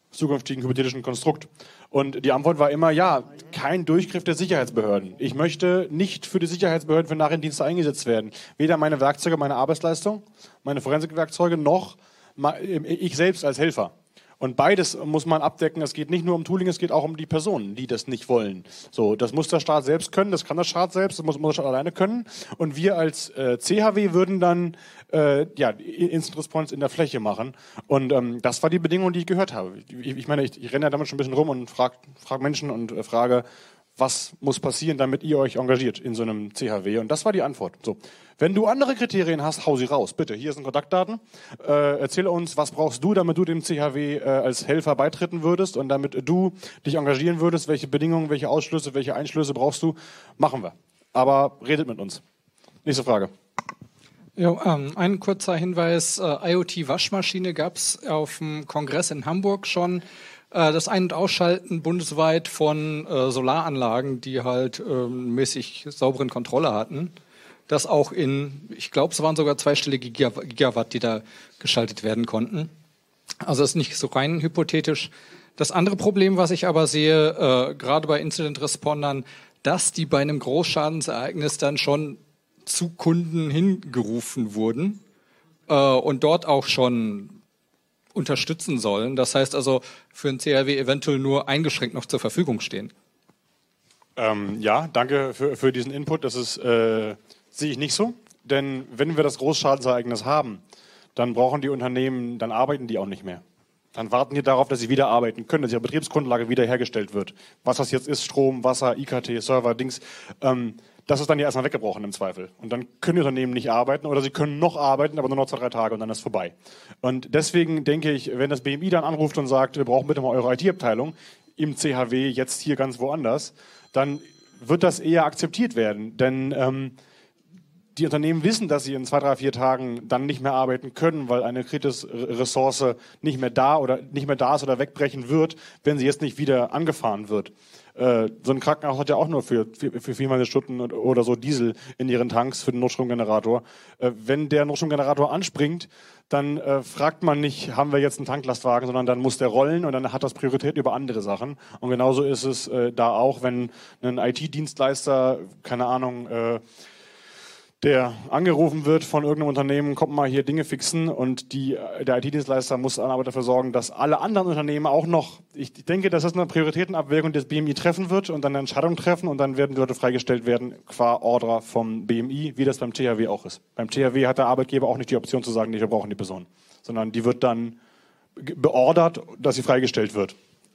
zukünftigen hypothetischen Konstrukt. Und die Antwort war immer, ja, kein Durchgriff der Sicherheitsbehörden. Ich möchte nicht für die Sicherheitsbehörden für Nachrichtendienste eingesetzt werden. Weder meine Werkzeuge, meine Arbeitsleistung, meine Forensikwerkzeuge, noch ich selbst als Helfer. Und beides muss man abdecken. Es geht nicht nur um Tooling, es geht auch um die Personen, die das nicht wollen. So, das muss der Staat selbst können, das kann der Staat selbst, das muss, muss der Staat alleine können. Und wir als äh, C H W würden dann äh, ja, Instant Response in der Fläche machen. Und ähm, das war die Bedingung, die ich gehört habe. Ich, ich meine, ich, ich renne ja damit schon ein bisschen rum und frage frag Menschen und äh, frage, was muss passieren, damit ihr euch engagiert in so einem C H W? Und das war die Antwort. So, wenn du andere Kriterien hast, hau sie raus. Bitte, hier sind Kontaktdaten. Äh, erzähl uns, was brauchst du, damit du dem C H W äh, als Helfer beitreten würdest und damit du dich engagieren würdest. Welche Bedingungen, welche Ausschlüsse, welche Einschlüsse brauchst du? Machen wir. Aber redet mit uns. Nächste Frage. Jo, ähm, ein kurzer Hinweis. Äh, IoT-Waschmaschine gab es auf dem Kongress in Hamburg schon. Das Ein- und Ausschalten bundesweit von äh, Solaranlagen, die halt ähm, mäßig sauberen Kontrolle hatten. Das auch in, ich glaube, es waren sogar zweistellige Gigawatt, die da geschaltet werden konnten. Also das ist nicht so rein hypothetisch. Das andere Problem, was ich aber sehe, äh, gerade bei Incident-Respondern, dass die bei einem Großschadensereignis dann schon zu Kunden hingerufen wurden äh, und dort auch schon unterstützen sollen. Das heißt also, für ein C H W eventuell nur eingeschränkt noch zur Verfügung stehen. Ähm, ja, danke für, für diesen Input. Das ist, äh, sehe ich nicht so. Denn wenn wir das Großschadensereignis haben, dann brauchen die Unternehmen, dann arbeiten die auch nicht mehr. Dann warten die darauf, dass sie wieder arbeiten können, dass ihre Betriebsgrundlage wiederhergestellt wird. Was das jetzt ist, Strom, Wasser, I K T, Server, Dings, ähm, das ist dann ja erstmal weggebrochen im Zweifel. Und dann können die Unternehmen nicht arbeiten oder sie können noch arbeiten, aber nur noch zwei, drei Tage und dann ist vorbei. Und deswegen denke ich, wenn das B M I dann anruft und sagt, wir brauchen bitte mal eure I T-Abteilung im C H W, jetzt hier ganz woanders, dann wird das eher akzeptiert werden. Denn ähm, die Unternehmen wissen, dass sie in zwei, drei, vier Tagen dann nicht mehr arbeiten können, weil eine kritische Ressource nicht mehr da oder nicht mehr da ist oder wegbrechen wird, wenn sie jetzt nicht wieder angefahren wird. Äh, so ein Krankenhaus hat ja auch nur für, für, für viermal Stunden oder so Diesel in ihren Tanks für den Notstromgenerator. Äh, wenn der Notstromgenerator anspringt, dann äh, fragt man nicht, haben wir jetzt einen Tanklastwagen, sondern dann muss der rollen und dann hat das Priorität über andere Sachen. Und genauso ist es äh, da auch, wenn ein I T-Dienstleister, keine Ahnung, äh, der angerufen wird von irgendeinem Unternehmen, kommt mal hier Dinge fixen und die, der I T-Dienstleister muss dann aber dafür sorgen, dass alle anderen Unternehmen auch noch, ich denke, dass das eine Prioritätenabwägung des B M I treffen wird und dann eine Entscheidung treffen und dann werden die Leute freigestellt werden qua Order vom B M I, wie das beim T H W auch ist. Beim T H W hat der Arbeitgeber auch nicht die Option zu sagen, nee, wir brauchen die Person, sondern die wird dann beordert, dass sie freigestellt wird.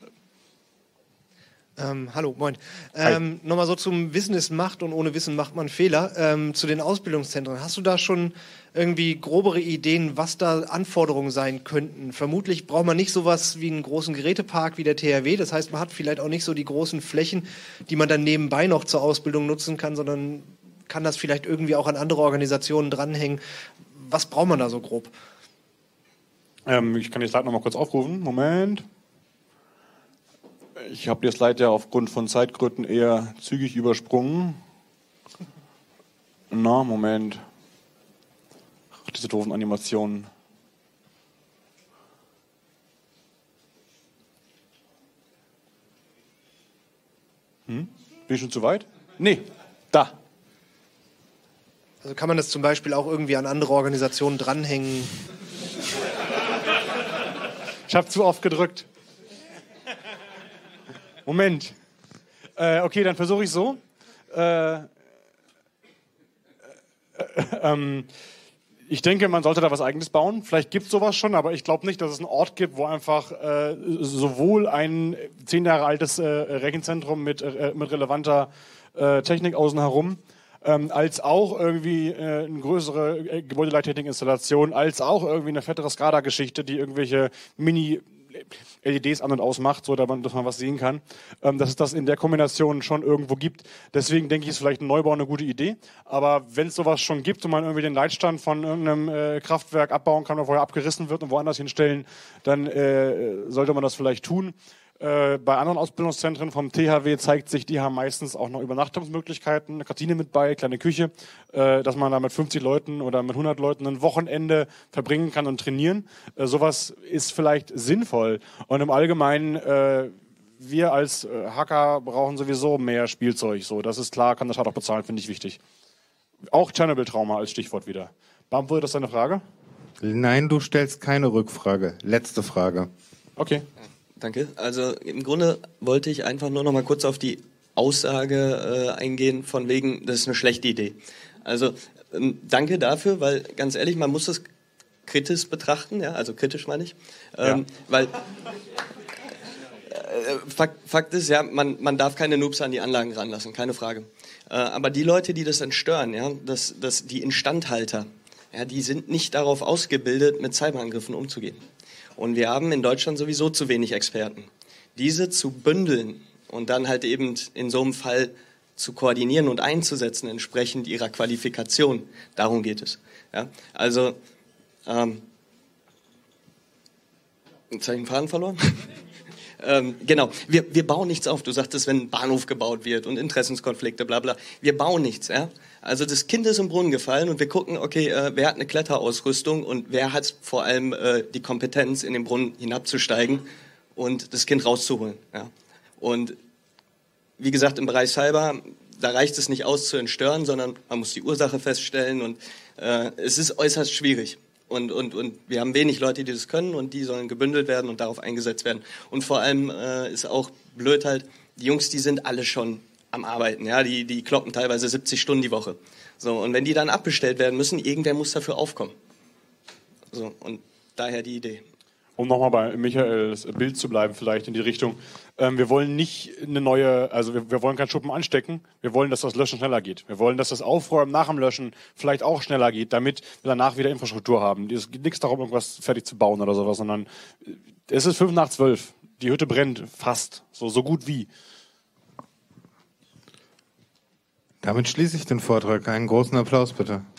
Ähm, hallo, moin. Ähm, Nochmal so zum Wissen ist Macht und ohne Wissen macht man Fehler. Ähm, zu den Ausbildungszentren. Hast du da schon irgendwie grobere Ideen, was da Anforderungen sein könnten? Vermutlich braucht man nicht sowas wie einen großen Gerätepark wie der T H W. Das heißt, man hat vielleicht auch nicht so die großen Flächen, die man dann nebenbei noch zur Ausbildung nutzen kann, sondern kann das vielleicht irgendwie auch an andere Organisationen dranhängen. Was braucht man da so grob? Ähm, ich kann die Slide noch mal kurz aufrufen. Moment. Ich habe die Slide ja aufgrund von Zeitgründen eher zügig übersprungen. Na, Moment. Ach, diese doofen Animationen. Hm? Bin ich schon zu weit? Nee, da. Also kann man das zum Beispiel auch irgendwie an andere Organisationen dranhängen? Ich habe zu oft gedrückt. Moment. Äh, okay, dann versuche ich so. Äh, äh, ähm, ich denke, man sollte da was Eigenes bauen. Vielleicht gibt es sowas schon, aber ich glaube nicht, dass es einen Ort gibt, wo einfach äh, sowohl ein zehn Jahre altes äh, Rechenzentrum mit, äh, mit relevanter äh, Technik außen herum, ähm, als auch irgendwie äh, eine größere äh, Gebäudeleittechnikinstallation, als auch irgendwie eine fettere SCADA-Geschichte, die irgendwelche Mini- L E Ds an- und ausmacht, so dass man, dass man was sehen kann, ähm, dass es das in der Kombination schon irgendwo gibt. Deswegen denke ich, ist vielleicht ein Neubau eine gute Idee. Aber wenn es sowas schon gibt und man irgendwie den Leitstand von irgendeinem äh, Kraftwerk abbauen kann, bevor er abgerissen wird und woanders hinstellen, dann äh, sollte man das vielleicht tun. Äh, bei anderen Ausbildungszentren vom T H W zeigt sich, die haben meistens auch noch Übernachtungsmöglichkeiten, eine Kantine mit bei, kleine Küche, äh, dass man da mit fünfzig Leuten oder mit hundert Leuten ein Wochenende verbringen kann und trainieren. Äh, sowas ist vielleicht sinnvoll. Und im Allgemeinen, äh, wir als äh, Hacker brauchen sowieso mehr Spielzeug. So, das ist klar, kann der Staat auch bezahlen, finde ich wichtig. Auch Tschernobyl-Trauma als Stichwort wieder. Beantwortet das deine Frage? Nein, du stellst keine Rückfrage. Letzte Frage. Okay. Danke. Also im Grunde wollte ich einfach nur noch mal kurz auf die Aussage äh, eingehen, von wegen, das ist eine schlechte Idee. Also ähm, danke dafür, weil ganz ehrlich, man muss das kritisch betrachten, ja, also kritisch meine ich, ähm, ja. weil äh, Fakt, Fakt ist, ja, man, man darf keine Noobs an die Anlagen ranlassen, keine Frage. Äh, aber die Leute, die das dann stören, ja, das, das, die Instandhalter, ja, die sind nicht darauf ausgebildet, mit Cyberangriffen umzugehen. Und wir haben in Deutschland sowieso zu wenig Experten. Diese zu bündeln und dann halt eben in so einem Fall zu koordinieren und einzusetzen, entsprechend ihrer Qualifikation, darum geht es. Ja? Also, ähm, jetzt habe ich den Faden verloren. ähm, genau, wir, wir bauen nichts auf. Du sagtest, wenn ein Bahnhof gebaut wird und Interessenskonflikte, bla bla. Wir bauen nichts, ja. Also das Kind ist im Brunnen gefallen und wir gucken, okay, äh, wer hat eine Kletterausrüstung und wer hat vor allem äh, die Kompetenz, in den Brunnen hinabzusteigen und das Kind rauszuholen. Ja. Und wie gesagt, im Bereich Cyber, da reicht es nicht aus zu entstören, sondern man muss die Ursache feststellen und äh, es ist äußerst schwierig. Und, und, und wir haben wenig Leute, die das können und die sollen gebündelt werden und darauf eingesetzt werden. Und vor allem äh, ist auch blöd halt, die Jungs, die sind alle schon am Arbeiten, ja, die, die kloppen teilweise siebzig Stunden die Woche. So, und wenn die dann abbestellt werden müssen, irgendwer muss dafür aufkommen. So, und daher die Idee. Um nochmal bei Michaels Bild zu bleiben, vielleicht in die Richtung. Ähm, wir wollen nicht eine neue, also wir, wir wollen keinen Schuppen anstecken, wir wollen, dass das Löschen schneller geht. Wir wollen, dass das Aufräumen nach dem Löschen vielleicht auch schneller geht, damit wir danach wieder Infrastruktur haben. Es geht nichts darum, irgendwas fertig zu bauen oder sowas, sondern es ist fünf nach zwölf. Die Hütte brennt fast, so, so gut wie. Damit schließe ich den Vortrag. Einen großen Applaus bitte.